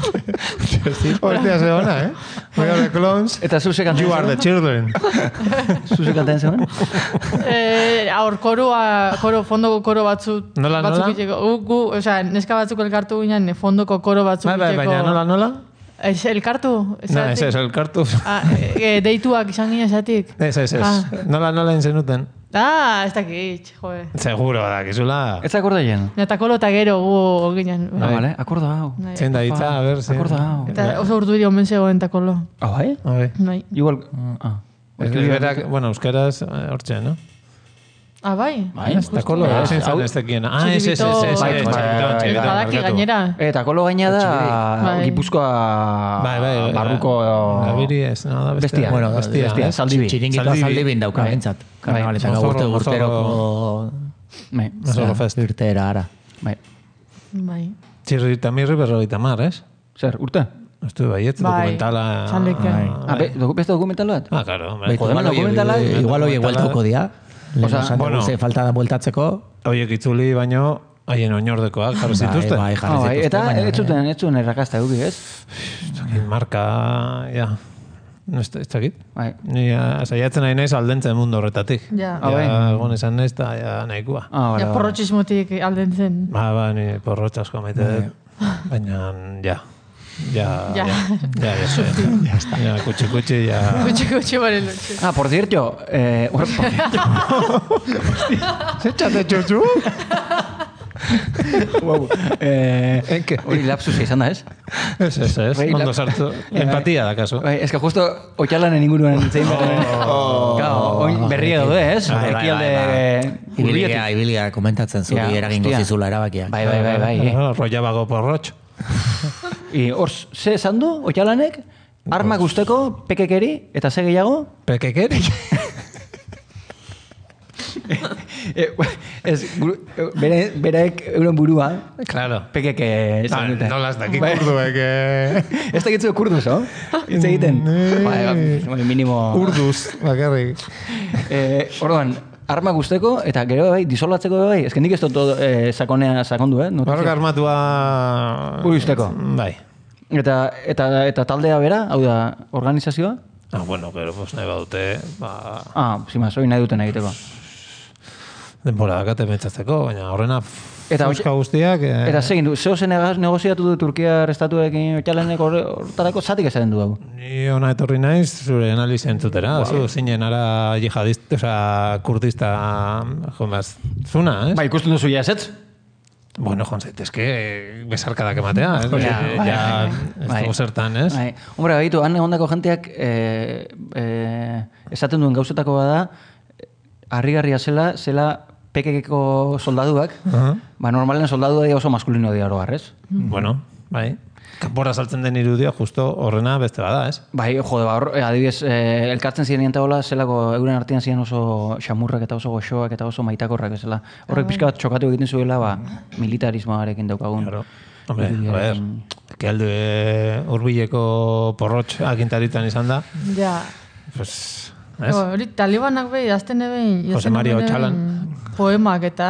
Speaker 4: Hostia, ze ona, eh? We are the clones.
Speaker 2: Eta zuze kantaien
Speaker 4: You are the children.
Speaker 2: Zuze kantaien zeuen?
Speaker 5: Eh, aur koroa, koro, fondoko koro batzuk.
Speaker 4: Nola,
Speaker 5: batzuk
Speaker 4: nola?
Speaker 5: itxeko. Gu, gu, osea, neska batzuk elkartu ginen, fondoko koro batzuk
Speaker 4: Bai, bai,
Speaker 5: itxeko.
Speaker 4: baina nola, nola?
Speaker 5: Ez, elkartu?
Speaker 4: Na, ez, ez, elkartu.
Speaker 5: Ah, e, deituak izan ginen esatik.
Speaker 4: Ez, ez, ez.
Speaker 5: Ah.
Speaker 4: Nola, nola inzenuten?
Speaker 5: Ah, ez dakit, joe.
Speaker 4: Seguro, dakizula.
Speaker 2: Ez akorda jen.
Speaker 5: Eta kolo eta gero gu ginen.
Speaker 2: Ah, vale, akorda hau.
Speaker 5: Bai.
Speaker 4: Zein da hitza, a ber, zein.
Speaker 2: Akorda hau.
Speaker 5: Eta oso urdu dio omen zegoen eta kolo.
Speaker 2: Ah, bai?
Speaker 4: Bai.
Speaker 5: Bai.
Speaker 2: Igual, ah.
Speaker 4: Ez berak, bueno, euskeraz, eh, hortxe, no?
Speaker 5: Ah, bai?
Speaker 2: Bai,
Speaker 4: Ez, takolo,
Speaker 2: Ah,
Speaker 4: ezin
Speaker 2: hau-
Speaker 4: zan ez tekiena. Ah, ez, ez, ez, ez,
Speaker 2: Bai,
Speaker 4: ez,
Speaker 2: bai,
Speaker 4: txikito,
Speaker 2: bai,
Speaker 4: txikito,
Speaker 5: Badaki
Speaker 4: barkatu.
Speaker 5: gainera.
Speaker 2: Eta kolo gaina da
Speaker 5: Bai.
Speaker 2: Gipuzkoa
Speaker 4: Bai, bai,
Speaker 2: barruko
Speaker 4: Gabiri ez, no, da bestia.
Speaker 2: bestia.
Speaker 3: Bueno,
Speaker 4: bestia.
Speaker 2: bestia. Zaldibi.
Speaker 3: Txiringitoa
Speaker 4: Zaldibi.
Speaker 3: zaldibin dauka,
Speaker 2: Bai.
Speaker 3: bentsat.
Speaker 2: Bai.
Speaker 3: Karnabaletako
Speaker 4: Mozorro,
Speaker 3: urte
Speaker 4: mozorro.
Speaker 3: urteroko
Speaker 2: Bai,
Speaker 4: Mozorro fest.
Speaker 3: irteera ara.
Speaker 2: bai.
Speaker 5: Bai.
Speaker 4: Txirri eta mirri berrogeita mar, ez?
Speaker 2: Zer, urte?
Speaker 4: Estu baiet,
Speaker 5: Bai,
Speaker 4: dokumentala.
Speaker 5: txaleken.
Speaker 2: Ah, be, doku- beste dokumental bat?
Speaker 4: Ah, claro.
Speaker 3: Bai,
Speaker 2: joder,
Speaker 3: igual hoiek-
Speaker 2: dokumentala-
Speaker 3: Igual hoiek
Speaker 4: dokumentala-
Speaker 3: bueltauko dia. Lehen
Speaker 2: Osea,
Speaker 3: esan dugu
Speaker 4: bueno.
Speaker 3: ze falta da bueltatzeko.
Speaker 4: Oiek itzuli baino, haien oinordekoak jarri zituzten.
Speaker 3: Bai, bai, jarri
Speaker 2: Ah, bai,
Speaker 3: zituzten.
Speaker 2: eta
Speaker 3: baina-
Speaker 2: ez zuten, ez zuten errakazta eduki, ez?
Speaker 4: Marka, ja. No, ez ez dakit.
Speaker 2: Bai.
Speaker 4: Ni ah, saiatzen nahi naiz aldentzen mundu horretatik.
Speaker 5: Ja.
Speaker 2: Ah, bai.
Speaker 4: Ja, egon esan naiz, eta ja, nahikoa.
Speaker 2: Ah,
Speaker 5: Ja, porrotxismotik alden zen.
Speaker 4: Ba, ba, ni porrotx asko maite dut. Baina, ja. Ja,
Speaker 5: Ja.
Speaker 4: ja, ja, ja, ja, está. Ja, kutsi, kutsi, ja.
Speaker 5: Kutxe, kutxe, bare lotxe.
Speaker 2: Ah, por cierto, eh, por cierto.
Speaker 4: Zetxate txutxu?
Speaker 2: wow. eh,
Speaker 4: Enke.
Speaker 2: hori lapsus izan da, ez?
Speaker 4: Ez, ez, ez.
Speaker 2: Bai,
Speaker 4: Ondo
Speaker 2: la-
Speaker 4: sartu. Empatia da, kaso.
Speaker 2: Bai, ez que justo oitxalanen inguruan zein berren.
Speaker 3: Oh.
Speaker 2: Claro, oin berria daude, ez?
Speaker 3: Bai, bai,
Speaker 2: Ekialde
Speaker 3: bai, Ibilia,
Speaker 2: hurbiletik.
Speaker 3: ibilia komentatzen zuri
Speaker 2: Ja,
Speaker 3: eragingo
Speaker 2: hostia.
Speaker 3: zizula erabakiak.
Speaker 2: Bai, bai, bai, bai. eh.
Speaker 4: Ah, Rollabago porrotx.
Speaker 2: I hor, ze esan du, Oialanek, armak usteko, pekekeri, eta ze gehiago?
Speaker 4: Pekekeri?
Speaker 2: E, ez, buru, bere, bereek euren burua,
Speaker 4: Claro.
Speaker 2: pekeke esan dute.
Speaker 4: Nola ez dakik kurduek. Eh?
Speaker 2: Ez dakitzu kurduz, no? Ez egiten. Bai, bai, minimo...
Speaker 4: Urduz, bakarrik.
Speaker 2: Eh, orduan, armak usteko, eta gero bai, disolatzeko bai, ezken nik ez dut eh, sakonea sakondu, eh?
Speaker 4: Barrok armatua...
Speaker 2: Buru usteko.
Speaker 4: Bai.
Speaker 2: Eta, eta, eta taldea bera, hau da, organizazioa?
Speaker 4: Ah, bueno, gero, pues nahi badute, ba...
Speaker 2: Ah, zimaz, hori nahi duten egiteko.
Speaker 4: Denbora dakate mentzatzeko, baina horrena
Speaker 2: Eta
Speaker 4: fuska guztiak... Eh,
Speaker 2: Eta zegin du, zeo zen negoziatu du Turkiar estatuekin Oialanek horretarako zatik esaten du hau.
Speaker 4: Ni ona etorri naiz, zure analiz entzutera. Zu zinen ara jihadista, oza, kurdista, jomaz, zuna, ez?
Speaker 2: Bai, ikusten duzu ja ezetz?
Speaker 4: Bueno, joan zaitezke, besarkadak ematea, ez?
Speaker 2: Ja,
Speaker 4: Eh,
Speaker 2: bai,
Speaker 4: ja, ez
Speaker 2: bai.
Speaker 4: dugu zertan, ez?
Speaker 2: Bai. Hombre, baitu, han egondako jenteak eh, eh, esaten duen gauzetako bada, harrigarria zela, zela pekekeko soldaduak,
Speaker 4: Aha.
Speaker 2: ba, normalen soldadu dira oso maskulino dira oroar, ez?
Speaker 4: Bueno, bai. Kanpora saltzen den irudia, justo horrena beste bada, ez?
Speaker 2: Bai, jode, ba, hor, eh, adibidez, eh, elkartzen ziren eta hola, zelako euren artean ziren oso xamurrak eta oso goxoak eta oso maitakorrak, ezela. Horrek pixka bat txokatu egiten zuela, ba, militarismoarekin daukagun.
Speaker 4: Claro. Hombre, a ver, ekialde hurbileko porrotx agintaritan izan da,
Speaker 5: Ja.
Speaker 4: pues, ez?
Speaker 5: Hori, talibanak behi, azten eben...
Speaker 4: Jose Mario Otxalan.
Speaker 5: Poemak eta...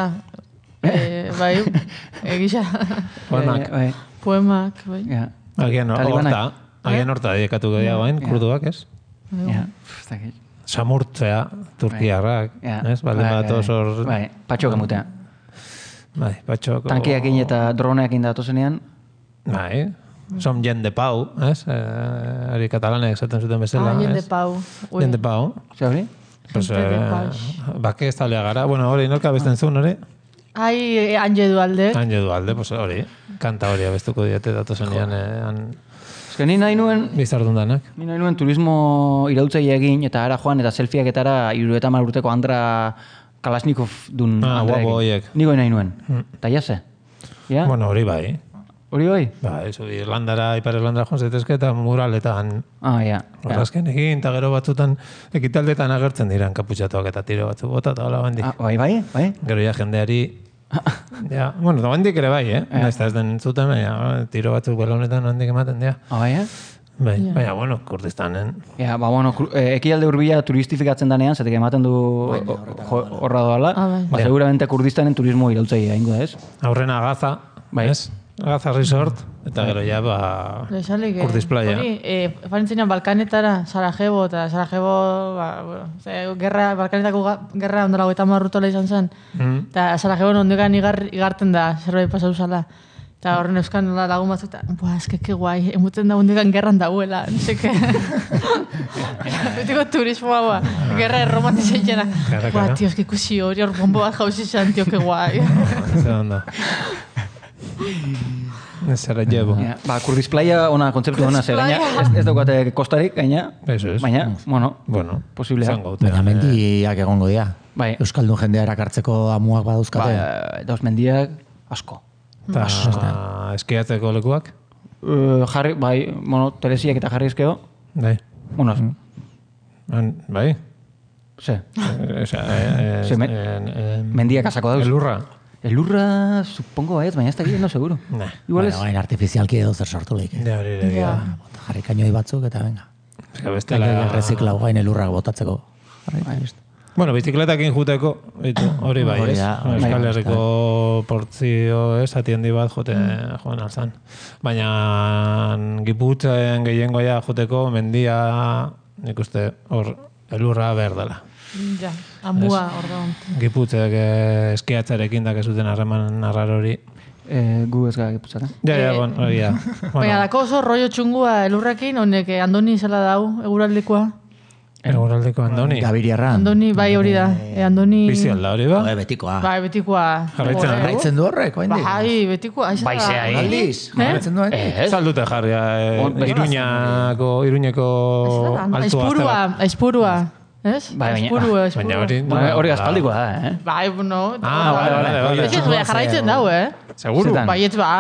Speaker 5: eh, bai, egisa.
Speaker 4: Poemak.
Speaker 2: Eh, bai,
Speaker 5: Poemak, bai.
Speaker 2: ja,
Speaker 4: Agian
Speaker 2: Talibanak.
Speaker 4: horta, agian horta diekatu gehiagoen, kurduak, ez?
Speaker 2: ja, pff, ez dakit.
Speaker 4: Samurtzea, turkiarrak,
Speaker 2: Ja.
Speaker 4: ez? Baldin
Speaker 2: Bai,
Speaker 4: bat
Speaker 2: bai,
Speaker 4: oso...
Speaker 2: Bai, patxok emutea.
Speaker 4: Bai, patxoko...
Speaker 2: Tankiakin eta droneakin datozenean,
Speaker 4: Bai, som gent de pau, ez? Eh, Ari katalanek esaten zuten bezala,
Speaker 5: Ah, jende
Speaker 4: ez?
Speaker 5: pau. Ui.
Speaker 4: Gent de pau.
Speaker 2: ze hori?
Speaker 4: Pues,
Speaker 5: Gente de
Speaker 4: eh,
Speaker 5: pau.
Speaker 4: bake ez talea gara. Bueno, hori, norka besten zuen, hori?
Speaker 5: Ai, anje du alde.
Speaker 4: Han jedu alde, pues hori. Kanta hori abestuko diete datozenean, eh, han
Speaker 2: Ez que ni nahi nuen,
Speaker 4: bizardundanak.
Speaker 2: ni nahi nuen turismo irautzaile egin, eta ara joan, eta selfieak etara irurogeita hamar urteko Andra Kalashnikov dun
Speaker 4: Ah,
Speaker 2: Andreekin.
Speaker 4: guapo horiek.
Speaker 2: Niko nahi nuen. Eta ja ze. Ja?
Speaker 4: Bueno, hori bai.
Speaker 2: Hori bai?
Speaker 4: Ba, eso, Irlandara, Ipar Irlandara joan zaitezke eta muraletan
Speaker 2: Ah, ja. ja.
Speaker 4: Horrazken egin, eta gero batzutan ekitaldetan agertzen diran kaputxatuak eta tiro batzuk bota eta hola bandik.
Speaker 2: Ah, bai, bai, bai?
Speaker 4: Gero ja jendeari... ja, bueno, da bandik ere bai, eh? Naiz eta ez den zuten, baina tiro batzuk belonetan handik ematen dira.
Speaker 2: Ah, bai, eh?
Speaker 4: Bai, baina, bueno, Kurdistanen.
Speaker 2: Ja, ba, bueno, kru- eh, ekialde hurbila turistifikatzen danean, zetek ematen du jo- horra doala,
Speaker 5: Ah, bai.
Speaker 2: ba, seguramente Kurdistanen turismo irautzaile egingo da, ez?
Speaker 4: Aurrena Gaza,
Speaker 2: Bai.
Speaker 4: ez? Gaza Resort, eta gero ja, ba...
Speaker 5: Lesalik, eh,
Speaker 4: Kurdiz playa.
Speaker 5: Hori, eh, farintzinean Balkanetara, Sarajevo, eta Sarajevo, ba, bueno, ze, gerra, Balkanetako ga, gerra ondala goita marrutola izan zen.
Speaker 4: Mm.
Speaker 5: Eta Sarajevo ondokan igar, igarten da, zerbait pasau zala. Eta horren euskan nola lagun batzuk, eta, buah, eske que guai, emuten da ondokan gerran dauela, no seke. Betiko turismoa, ba, gerra erromantizaitena.
Speaker 4: Claro,
Speaker 5: Buah,
Speaker 4: claro.
Speaker 5: tio, eske ikusi hori, hor bombo bat jauzi zen, tio, que guai.
Speaker 4: Zer ondo. Sarajevo.
Speaker 2: Ja, ba, Kurdiz playa ona kontzeptu ona, ze gaina, ez, ez daukate kostarik, gaina,
Speaker 4: Eso es.
Speaker 2: baina, bueno,
Speaker 4: Bueno,
Speaker 2: posiblea.
Speaker 4: izango dute.
Speaker 3: Baina mendiak egongo dira.
Speaker 2: Bai.
Speaker 3: Euskaldun jendea erakartzeko amuak badauzkate.
Speaker 2: ba, dauz mendiak asko.
Speaker 4: Eta eskiatzeko lekuak?
Speaker 2: Uh, jarri, bai, bueno, Teresiak eta jarri ezkeo,
Speaker 4: Bai.
Speaker 2: bueno,
Speaker 4: Han- Bai.
Speaker 2: ze,
Speaker 4: Eh, osea, eh,
Speaker 2: Ze, me-
Speaker 4: eh, eh,
Speaker 2: mendiak asako dauz.
Speaker 4: Elurra.
Speaker 2: Elurra, supongo baiet, baina ez da no seguro.
Speaker 4: Nah.
Speaker 2: Igual
Speaker 3: Bueno,
Speaker 2: ez,
Speaker 3: baina artifizialki edo zer sortu leik.
Speaker 4: Ja, hori ere.
Speaker 5: Ja.
Speaker 3: Bota jarri kainoi batzuk eta venga.
Speaker 4: Eske bestela...
Speaker 3: Reziklau gain elurrak botatzeko. Jarri, listo.
Speaker 4: Bueno, bizikletakin juteko, bitu, hori bai,
Speaker 3: Hori
Speaker 4: ez?
Speaker 3: da, hori
Speaker 4: Euskal
Speaker 3: da.
Speaker 4: Herriko portzio, ez, atiendi bat jote joan alzan. Baina Giputzen gehiengoia juteko mendia, nik uste, hor, elurra behar dela.
Speaker 5: Ja, amua, hor da hon.
Speaker 4: Giputzek eh, eskiatzarekin dak ez zuten harreman arrar hori.
Speaker 2: eh, gu ez gara giputzak, eh?
Speaker 4: Ja, ja,
Speaker 5: Eh,
Speaker 4: bon, hori da.
Speaker 5: Baina dako oso rollo txungua elurrekin, honek eh, Andoni zela dau, eguraldekoa.
Speaker 4: Eguraldeko Andoni.
Speaker 3: Gabiriarra.
Speaker 5: Andoni, bai hori da. E, Andoni...
Speaker 4: Bizi alda hori ba?
Speaker 3: Joder, betikoa.
Speaker 5: Bai, betikoa.
Speaker 4: Jarraitzen
Speaker 5: Joder.
Speaker 4: du?
Speaker 3: Jarraitzen du horrek, oa indik.
Speaker 5: Bai, betikoa. aiza
Speaker 2: Bai,
Speaker 5: da.
Speaker 2: zea, eh?
Speaker 3: Aldiz,
Speaker 5: Eh?
Speaker 3: jarraitzen du, eh?
Speaker 4: Zaldute jarria, eh,
Speaker 2: On-
Speaker 4: Iruñako, Iruñeko
Speaker 5: Aiza da,
Speaker 4: altua
Speaker 5: Aizpurua, aizpurua. Ez?
Speaker 2: Bai, baina-
Speaker 5: Aizpurua, aizpurua.
Speaker 4: Baina hori...
Speaker 2: Bueno, hori aspaldikoa da, eh?
Speaker 5: Bai, bueno...
Speaker 4: Ah, vale, vale, vale.
Speaker 5: Ez ez, baina jarraitzen dau, eh?
Speaker 4: Seguru?
Speaker 2: Zetan?
Speaker 5: Baietz ba.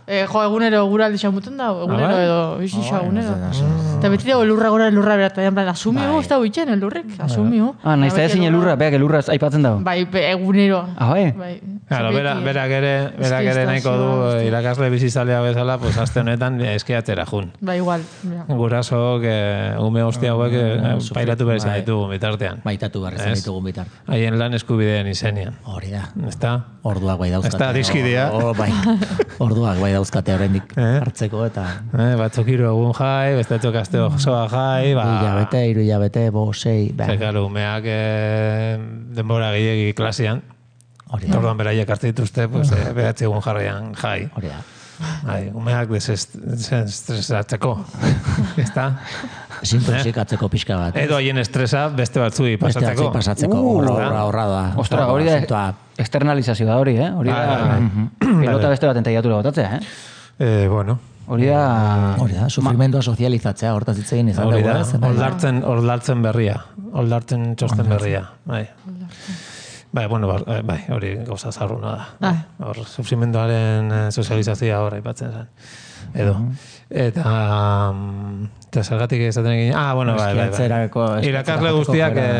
Speaker 5: E, jo, egunero guraldi xamuten da, egunero
Speaker 4: bai?
Speaker 5: edo bizixa egunero. Eta beti dago elurra gora elurra berat, en plan, asumio, ez da huitzen elurrek, asumio.
Speaker 2: Ah, nahiz da ezin elurra, beak elurra aipatzen dago.
Speaker 5: Bai, be- egunero.
Speaker 2: Ah, bai?
Speaker 5: Bai.
Speaker 4: Claro,
Speaker 5: Beti,
Speaker 4: bera,
Speaker 5: eh.
Speaker 4: berak ere, berak
Speaker 5: Eski
Speaker 4: ere nahiko du
Speaker 5: estazioa,
Speaker 4: eh, irakasle bizizalea bezala, pues aste honetan eskiatzera jun.
Speaker 5: Ba, igual. Ja.
Speaker 4: Gurasok, eh, ume hostia hauek eh, pairatu behar izan
Speaker 3: bai.
Speaker 4: ditugu bitartean.
Speaker 3: Maitatu behar izan
Speaker 4: Ez.
Speaker 3: ditugun bitarte.
Speaker 4: Haien lan eskubideen izenean.
Speaker 3: Hori da.
Speaker 4: Ezta?
Speaker 3: Orduak bai dauzkate.
Speaker 4: Ez da adiskidea.
Speaker 3: Oh, bai. Orduak bai dauzkate oraindik
Speaker 4: Eh?
Speaker 3: hartzeko eta
Speaker 4: Eh, batzuk hiru egun jai, beste batzuk aste osoa jai, ba...
Speaker 3: hiru hilabete, hiru hilabete, bo, sei, ba.
Speaker 4: Ze, claro, umeak eh, denbora gehiagi klasean.
Speaker 3: Hori da.
Speaker 4: Orduan beraiek hartu dituzte, pues, eh, behatzi egun jarrian jai.
Speaker 3: Hori da.
Speaker 4: Bai, umeak desestresatzeko. Ezta?
Speaker 3: Desintoxikatzeko pixka bat.
Speaker 4: Edo haien estresa beste batzui
Speaker 3: Beste
Speaker 4: pasatzeko.
Speaker 3: batzuk pasatzeko.
Speaker 2: Uh,
Speaker 3: Horra, horra, horra da.
Speaker 2: Ostra, hori da
Speaker 3: Asuntoa.
Speaker 2: externalizazioa da hori, eh? Hori
Speaker 4: Bai,
Speaker 2: da
Speaker 4: bai,
Speaker 2: mhm. pelota beste baten teiatura botatzea, eh?
Speaker 4: Eh, bueno,
Speaker 2: Hori da...
Speaker 3: Hori da, sufrimendua sozializatzea, hortaz hitz egin izan
Speaker 4: hori
Speaker 3: dugu,
Speaker 4: da,
Speaker 3: ez?
Speaker 4: oldartzen, oldartzen berria. Oldartzen txosten berria. Bai. Bai, bueno, bar- eh, bai, hori gauza zarruna da.
Speaker 5: Ah.
Speaker 4: Hor, sufrimenduaren eh, sozializazioa hor aipatzen zen. Edo. Eta, mm, eta zergatik esaten egin... Ah, bueno, bai, bai, bai.
Speaker 3: Eskiatzerako-
Speaker 4: Irakasle
Speaker 3: eskiatzerako
Speaker 4: guztiak
Speaker 3: joera.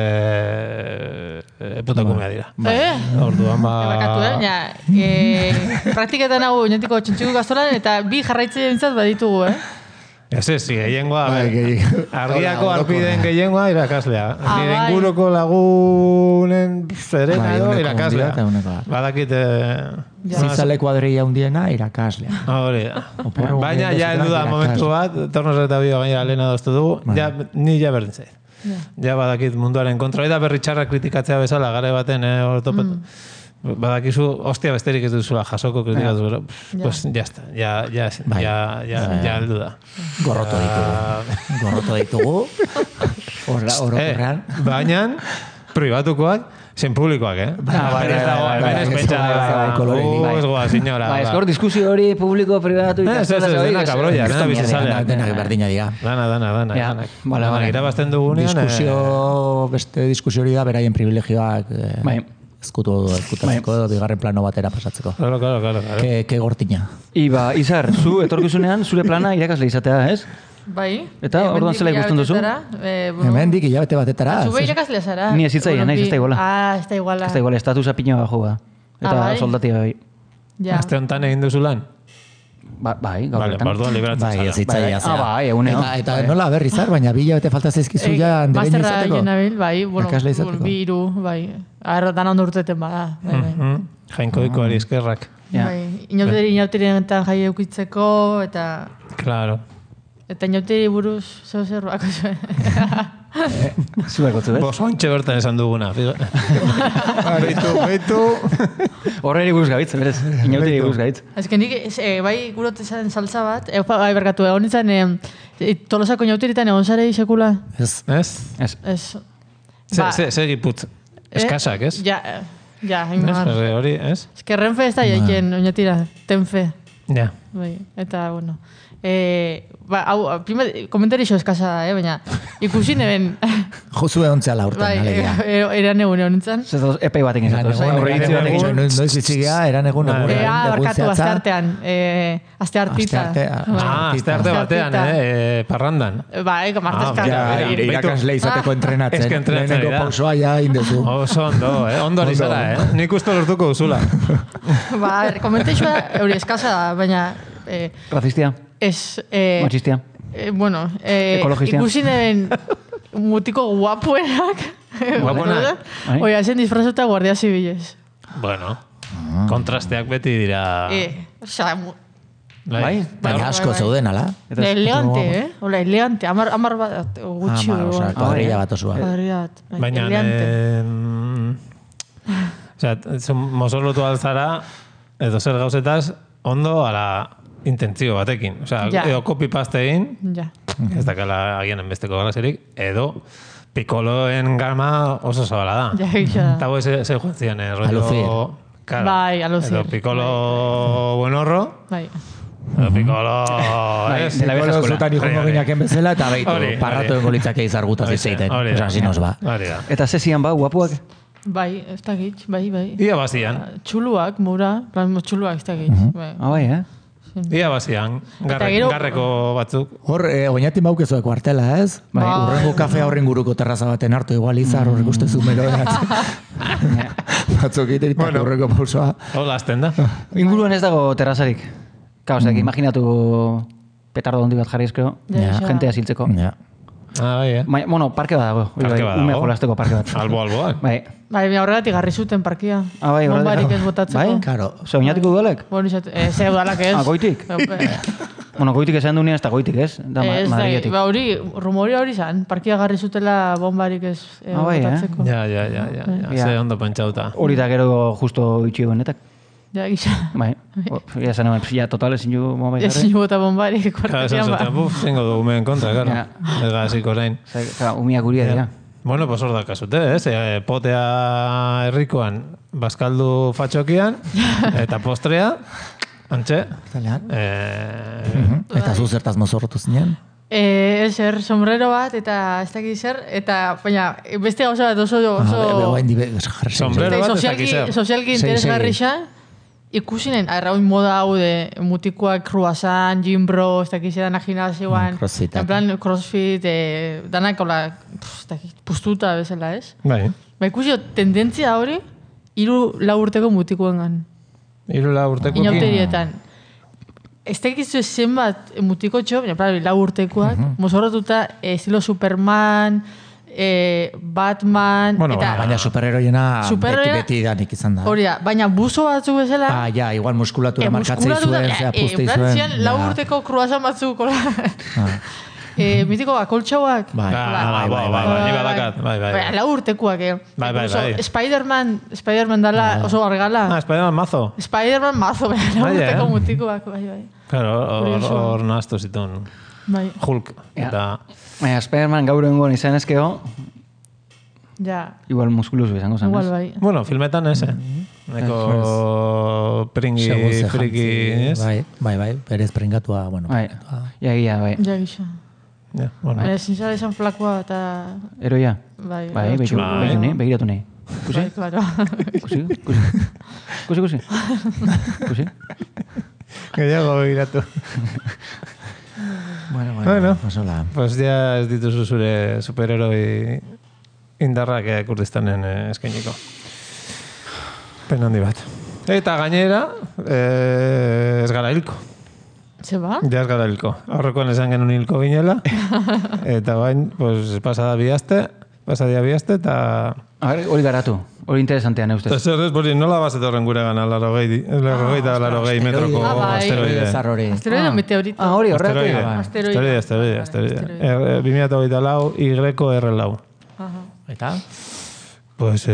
Speaker 4: eh, eh, putakumea dira.
Speaker 5: Eh?
Speaker 4: Orduan, ba...
Speaker 5: Bakatu, eh? Ja, e, praktiketan hau oinatiko txintxugu gastolan eta bi jarraitze bintzat baditugu, eh?
Speaker 4: Ez ez, gehiengoa,
Speaker 3: Bai,
Speaker 4: bai,
Speaker 3: gehi-
Speaker 4: argiako
Speaker 3: Hola,
Speaker 4: arpideen gehiengoa irakaslea.
Speaker 5: Ah,
Speaker 4: Nire
Speaker 5: bai.
Speaker 4: inguruko lagunen zerena
Speaker 3: Bai,
Speaker 4: edo
Speaker 3: ehuneko
Speaker 4: irakaslea.
Speaker 3: handia eta ehunekoa.
Speaker 4: Badakit... Eh,
Speaker 5: Ja.
Speaker 3: Zitzale kuadrilla handiena irakaslea.
Speaker 4: Hori da.
Speaker 3: Oporro
Speaker 4: Baina
Speaker 3: gehien
Speaker 4: ja heldu da
Speaker 3: irakasle.
Speaker 4: momentu bat, tornos eta bio gainera lehena doztu dugu,
Speaker 3: Bai.
Speaker 4: ja, ni ja berdin zait. Ja badakit munduaren kontra, eta berri txarrak kritikatzea bezala, gare baten, eh, ortopet, badakizu, ostia besterik ez duzula jasoko kritikatu, gero, pff, pues ya está, ja, ja,
Speaker 3: Bai.
Speaker 4: ja, ja, ja heldu da.
Speaker 3: Gorroto ditugu. Gorroto ditugu. Horra, orokorrean.
Speaker 4: Eh, baina, pribatukoak, zen publikoak, eh?
Speaker 2: Ah, bai,
Speaker 4: Hemen ez
Speaker 2: bai,
Speaker 4: dago,
Speaker 2: bai,
Speaker 4: hemen
Speaker 2: bai,
Speaker 4: ez
Speaker 2: bai,
Speaker 4: pentsa,
Speaker 3: bai, bai, kolorerik.
Speaker 4: uh, ez goa, senyora.
Speaker 2: Ba,
Speaker 4: ba.
Speaker 2: eskor diskusio hori publiko, privatu,
Speaker 4: Eh, ez, ez, ez, dena kabroia, dena bizizalea.
Speaker 3: Denak berdina dira.
Speaker 4: Dana, dana, dana.
Speaker 2: Ja,
Speaker 4: danak.
Speaker 2: bale,
Speaker 4: Danak
Speaker 2: bale.
Speaker 4: irabazten dugunean...
Speaker 3: Diskusio, beste diskusio hori da, beraien privilegioak eh,
Speaker 2: Bai.
Speaker 3: ezkutu ezkutatzeko edo bigarren plano batera pasatzeko.
Speaker 4: Eh, Claro, claro, claro. claro.
Speaker 3: Ke, ke gortina.
Speaker 2: Iba, Izar, zu etorkizunean zure plana irakasle izatea, ez?
Speaker 5: Bai.
Speaker 2: Eta,
Speaker 5: Hemendik
Speaker 2: orduan zela ikusten duzu?
Speaker 5: hilabetetara, Eh, bueno,
Speaker 3: Hemendik hilabete batetara.
Speaker 5: Zube
Speaker 3: ze-
Speaker 5: irakaslea zara.
Speaker 2: Ni ez hitzaien, naiz, ez da iguala.
Speaker 5: Ah, ez da iguala.
Speaker 2: Ez da igual, estatusa pina bajo ba. Eta
Speaker 5: Ah, bai?
Speaker 2: soldatia bai.
Speaker 5: Ja.
Speaker 4: Aste honetan egin duzu lan?
Speaker 2: Ba, bai, gaur
Speaker 4: Vale,
Speaker 2: bertan.
Speaker 4: orduan liberatzen
Speaker 3: Bai, ez
Speaker 4: zara.
Speaker 3: hitzaia
Speaker 2: Ah,
Speaker 3: zera.
Speaker 2: bai, egunero.
Speaker 3: Eta, eta nola berri zar, baina bi hilabete falta zaizkizu
Speaker 5: Eh,
Speaker 3: ja andereño
Speaker 5: masterra
Speaker 3: izateko.
Speaker 5: jenabil, bai, bueno,
Speaker 3: Irakasle izateko.
Speaker 5: bi hiru, bai. Arra, dana ondo urteten bada. Bai, bai.
Speaker 4: Mm, Jainkoikoari eskerrak.
Speaker 2: Ja.
Speaker 5: Bai, inauteri inauterinetan jai eukitzeko, eta
Speaker 4: Claro.
Speaker 5: eta inauteri buruz zeu zer bako zuen.
Speaker 2: Zuek gotzu, ez?
Speaker 4: Bos ointxe bertan esan duguna. Beitu, beitu.
Speaker 2: Horreri buruz gaitz, berez. Inauteri buruz gaitz.
Speaker 5: Ez que nik, ez, eh, bai, gurote zen saltza bat, eh, bai, berkatu, egon nintzen, eh, tolosako inauteritan egon zarei sekula.
Speaker 3: Ez,
Speaker 4: Ez?
Speaker 2: Ez.
Speaker 5: Ez.
Speaker 4: Ze,
Speaker 5: Ba,
Speaker 4: ze, ze giputz. Eskasak, ez?
Speaker 5: Ja, eh, ja,
Speaker 4: Ez,
Speaker 5: hainbar.
Speaker 4: Herri hori, ez?
Speaker 5: Ez que renfe ez da jaiken, oinatira, tenfe.
Speaker 4: Ja.
Speaker 5: Bai, eta, bueno. Eh, ba, hau, primer, komentarixo eskasa da, eh, baina ikusi neben,
Speaker 3: Josue ontzea laurten,
Speaker 5: bai,
Speaker 3: alegia.
Speaker 5: eh, eran egun egon nintzen.
Speaker 2: Ez da epai baten izatu, ez?
Speaker 3: Eran
Speaker 2: Aurreiritzi
Speaker 3: egun,
Speaker 2: baten
Speaker 3: egun,
Speaker 2: izatu.
Speaker 3: noiz noiz bitzigea, eran egun, egun,
Speaker 5: Eh, ah,
Speaker 3: egun
Speaker 5: barkatu, aste
Speaker 3: zehatza.
Speaker 5: artean, eh, aste artita.
Speaker 3: Aste arte,
Speaker 5: Bai.
Speaker 4: Ah, aste arte batean,
Speaker 5: Aste
Speaker 4: eh, eh, parrandan.
Speaker 5: Bai, martezka.
Speaker 4: Ah,
Speaker 3: Ja,
Speaker 4: Bera,
Speaker 3: ire-
Speaker 4: beitu-
Speaker 3: irakasle izateko entrenatzen.
Speaker 4: Ez que entrenatzen
Speaker 3: Lehenengo
Speaker 4: ari da.
Speaker 3: pausoa ja indezu.
Speaker 4: Oso ondo, eh? Ondo ari zara, eh? Nik uste lortuko duzula.
Speaker 5: Ba, komenteixoa hori eskasa da, baina eh,
Speaker 2: Razistia,
Speaker 5: ez... Eh,
Speaker 2: machistia.
Speaker 5: eh, bueno, eh,
Speaker 2: Ekologistia.
Speaker 5: ikusi neben mutiko guapuenak.
Speaker 4: Guaponak?
Speaker 2: Bai.
Speaker 5: Oia, zen disfrazuta guardia zibilez.
Speaker 4: Bueno, kontrasteak beti dira...
Speaker 5: Eh, osea, mu-
Speaker 2: Bai?
Speaker 3: Baina asko
Speaker 5: bai.
Speaker 3: zeuden, ala?
Speaker 2: Eta-
Speaker 5: elegante, eh? Hola, elegante, amar, amar bat gutxi.
Speaker 3: Amar, osea,
Speaker 5: igual.
Speaker 3: kuadrilla bat osua.
Speaker 5: Kuadrilla bat, bai,
Speaker 4: Baina,
Speaker 5: elegante.
Speaker 4: eh, osea, zu mozorrotu altzara, edo zer gauzetaz, ondo ala intentzio batekin. Osea,
Speaker 5: Ja.
Speaker 4: edo copy-paste egin,
Speaker 5: Ja.
Speaker 4: ez dakala agian enbesteko galaserik, edo pikoloen gama oso zabala da.
Speaker 5: Ja, gisa da.
Speaker 4: Eta hoi ze, ze joan zian, eh, rollo...
Speaker 3: Alucir.
Speaker 4: Claro.
Speaker 5: Bai, alucir.
Speaker 4: Edo pikolo buenorro,
Speaker 5: Bai.
Speaker 4: edo pikolo...
Speaker 2: Bai,
Speaker 4: ez?
Speaker 2: de la vieja
Speaker 3: Pikolo
Speaker 2: escuela.
Speaker 3: zutan
Speaker 4: Hori,
Speaker 3: ikungo
Speaker 4: hori.
Speaker 3: ginaken bezala, eta
Speaker 4: Hori,
Speaker 3: behitu, parratu
Speaker 4: hori.
Speaker 3: engo litzake izargutaz
Speaker 4: Hori,
Speaker 3: izaiten.
Speaker 4: hori da.
Speaker 3: Osa, así nos va.
Speaker 4: Hori da.
Speaker 2: Eta ze zian ba, guapuak?
Speaker 5: Bai, ez dakit, bai, bai.
Speaker 4: Ia bazian.
Speaker 5: Txuluak, mura, plan, txuluak ez dakit. Bai.
Speaker 2: Ah, bai, eh?
Speaker 4: Ia bazian, garre,
Speaker 5: gero-
Speaker 4: garreko batzuk.
Speaker 3: Hor, eh, oinatin baukezu kuartela, ez? Bai,
Speaker 5: Bai.
Speaker 3: urrengo kafe horren guruko terraza baten hartu, igual izar horrek uste zu meloerat. Batzuk egiten ditak
Speaker 4: Bueno.
Speaker 3: urrengo pausoa.
Speaker 4: Hola, azten da.
Speaker 2: Inguruan ez dago terrazarik. Ka, osea, imaginatu petardo handi bat jarri ezkero,
Speaker 5: Ja, ja.
Speaker 2: jentea ziltzeko.
Speaker 3: Ja.
Speaker 4: Ah, bai, eh?
Speaker 2: Baina, bueno, parke bat dago. hori
Speaker 4: Parke
Speaker 2: bai,
Speaker 4: bat
Speaker 2: ume
Speaker 4: dago.
Speaker 2: jolasteko parke bat.
Speaker 4: Albo, alboak.
Speaker 2: Bai.
Speaker 5: Bai, bina horregatik garri zuten parkia.
Speaker 2: Ah, bai, horregatik.
Speaker 5: Bombarik ez botatzeko.
Speaker 2: Bai?
Speaker 3: Karo.
Speaker 2: Osea, oinatiko udalek?
Speaker 5: Bueno, izate, eh, ze udalak ez.
Speaker 2: Ah, goitik? Bueno, goitik esan duenean, ez da goitik, ez? Da, ma-
Speaker 5: Ez da,
Speaker 2: Madriletik.
Speaker 5: ba, hori, rumoria hori zan, parkia garri zutela bombarik ez eh,
Speaker 2: Ah, bai, eh?
Speaker 5: botatzeko.
Speaker 4: Ja, ja, ja, ja, ja.
Speaker 2: Ja.
Speaker 4: Ze ondo pentsauta.
Speaker 2: Hori da gero justo itxio benetak.
Speaker 5: Ja, gisa.
Speaker 2: Bai. O, ja, zan eman, ja, total ezin ju mobai
Speaker 5: Ez
Speaker 2: jarri.
Speaker 5: bota bombarik
Speaker 4: Claro, esan
Speaker 5: kuartetean ba.
Speaker 4: zuten, buf, zingo du umeen kontra, claro.
Speaker 2: Ja.
Speaker 4: Ez gaziko orain.
Speaker 2: Osea, umiak guria dira.
Speaker 4: Bueno, pues hor da kasute, ez? E, potea herrikoan, bazkaldu fatxokian, eta postrea, antxe.
Speaker 3: Zalean.
Speaker 4: E,
Speaker 3: Eta zu zertaz mozorrotu zinen?
Speaker 5: Eh, ezer, sombrero bat, eta ez dakit zer, eta, baina, beste gauza bat oso, oso,
Speaker 3: Ah, behain dibe, jarri.
Speaker 4: Sombrero.
Speaker 5: Eta
Speaker 4: bat ez
Speaker 5: sozialki,
Speaker 4: dakit zer.
Speaker 5: sozialki
Speaker 3: Sei,
Speaker 5: interesgarri
Speaker 3: sei.
Speaker 5: xa, ikusinen, arraun moda hau de mutikoak croissant, gym bro, ez dakit zedan gimnasioan,
Speaker 3: Mm, crossfitak.
Speaker 5: en plan crossfit, eh, danak hola, pff, ez dakit, pustuta bezala, ez?
Speaker 4: bai,
Speaker 5: Ba, ikusi, tendentzia hori, hiru lau urteko mutikoengan,
Speaker 4: irula urteko.
Speaker 5: inauterietan. Ez dakizu zenbat mutiko txo, baina, claro, lau urtekoak, mozorrotuta, eh, estilo Superman, eh, Batman,
Speaker 4: Bueno,
Speaker 5: eta...
Speaker 3: Baina superheroiena
Speaker 5: Superheroia-
Speaker 3: beti, beti danik izan da.
Speaker 5: Hori da, baina buzo batzuk bezala,
Speaker 3: Ah, ja, igual muskulatura
Speaker 5: eh,
Speaker 3: markatzei
Speaker 5: muskulatuta,
Speaker 3: zuen,
Speaker 5: eh,
Speaker 3: zea
Speaker 5: eh,
Speaker 3: puztei
Speaker 5: en plan,
Speaker 3: zuen.
Speaker 5: zian lau
Speaker 3: Ja.
Speaker 5: urteko kruasan batzuk, hola.
Speaker 3: Ah.
Speaker 5: eh, mitiko akoltxauak.
Speaker 3: Bai.
Speaker 4: Ah,
Speaker 5: Hola.
Speaker 4: bai, bai, bai, bai, ni badakat, bai, bai.
Speaker 5: Bai, lau urtekoak, eh.
Speaker 4: Bai, bai,
Speaker 5: Incluso
Speaker 4: bai.
Speaker 5: Spider-Man, Spider-Man dala oso argala.
Speaker 4: Ah, Spiderman mazo.
Speaker 5: Spider-Man mazo, bai, lau
Speaker 4: Bai, eh?
Speaker 5: urteko mutikoak, bai, bai.
Speaker 4: Claro, hor-
Speaker 5: Curioso.
Speaker 4: hor nahaztu zituen.
Speaker 5: Bai,
Speaker 4: Hulk.
Speaker 2: Ja.
Speaker 4: Eta,
Speaker 2: Baina, Spiderman gaur egun izan ezkeo,
Speaker 5: ja,
Speaker 2: igual muskuluzu izango zen,
Speaker 5: igual
Speaker 2: ez?
Speaker 5: bai.
Speaker 4: bueno, filmetan ez, eh? Neko pringi,
Speaker 3: Segur ze
Speaker 4: friki,
Speaker 3: jantzi,
Speaker 4: ez?
Speaker 3: Bai, bai, bai, berez pringatua, bueno.
Speaker 2: Bai,
Speaker 3: pringatua.
Speaker 2: ja, egia, bai.
Speaker 5: Ja, gisa.
Speaker 4: Ja, bueno.
Speaker 5: Baina, zintzara izan flakoa eta...
Speaker 2: Eroia?
Speaker 5: Bai,
Speaker 2: Bai,
Speaker 5: bai,
Speaker 2: behitu,
Speaker 5: txuku.
Speaker 2: behitu nahi, begiratu nahi. Kusi?
Speaker 5: Bai, claro.
Speaker 2: Kusi? Kusi? Kusi, kusi? Kusi?
Speaker 4: Gehiago begiratu.
Speaker 3: Bueno, bueno,
Speaker 4: Bueno.
Speaker 3: pues hola.
Speaker 4: Pues ja ez dituzu zure superheroi indarrak eh, Kurdistanen eh, eskainiko. Pena handi bat. Eta gainera, eh, ez gara hilko.
Speaker 5: Ze ba?
Speaker 4: Ja ez gara hilko. Aurrekoan esan genuen hilko ginela. Eta bain, pues, pasada bihazte, pasadia bihazte, eta...
Speaker 2: A ver, hori garatu. Hori interesantean,
Speaker 4: Eta
Speaker 2: eustez.
Speaker 4: zer ez, bori, nola bazetorren gure gana, larogei, larogei eta larogei metroko
Speaker 5: Ah, bai.
Speaker 4: asteroide.
Speaker 3: Zar hori.
Speaker 5: Asteroide o meteorito?
Speaker 2: Ah, hori,
Speaker 4: Asteroide,
Speaker 2: horregatik.
Speaker 5: Asteroide.
Speaker 4: asteroide, asteroide,
Speaker 5: Asteroide.
Speaker 4: asteroide. bi mila hogeita lau, Y R lau.
Speaker 5: Aha.
Speaker 3: Eta?
Speaker 4: Pues,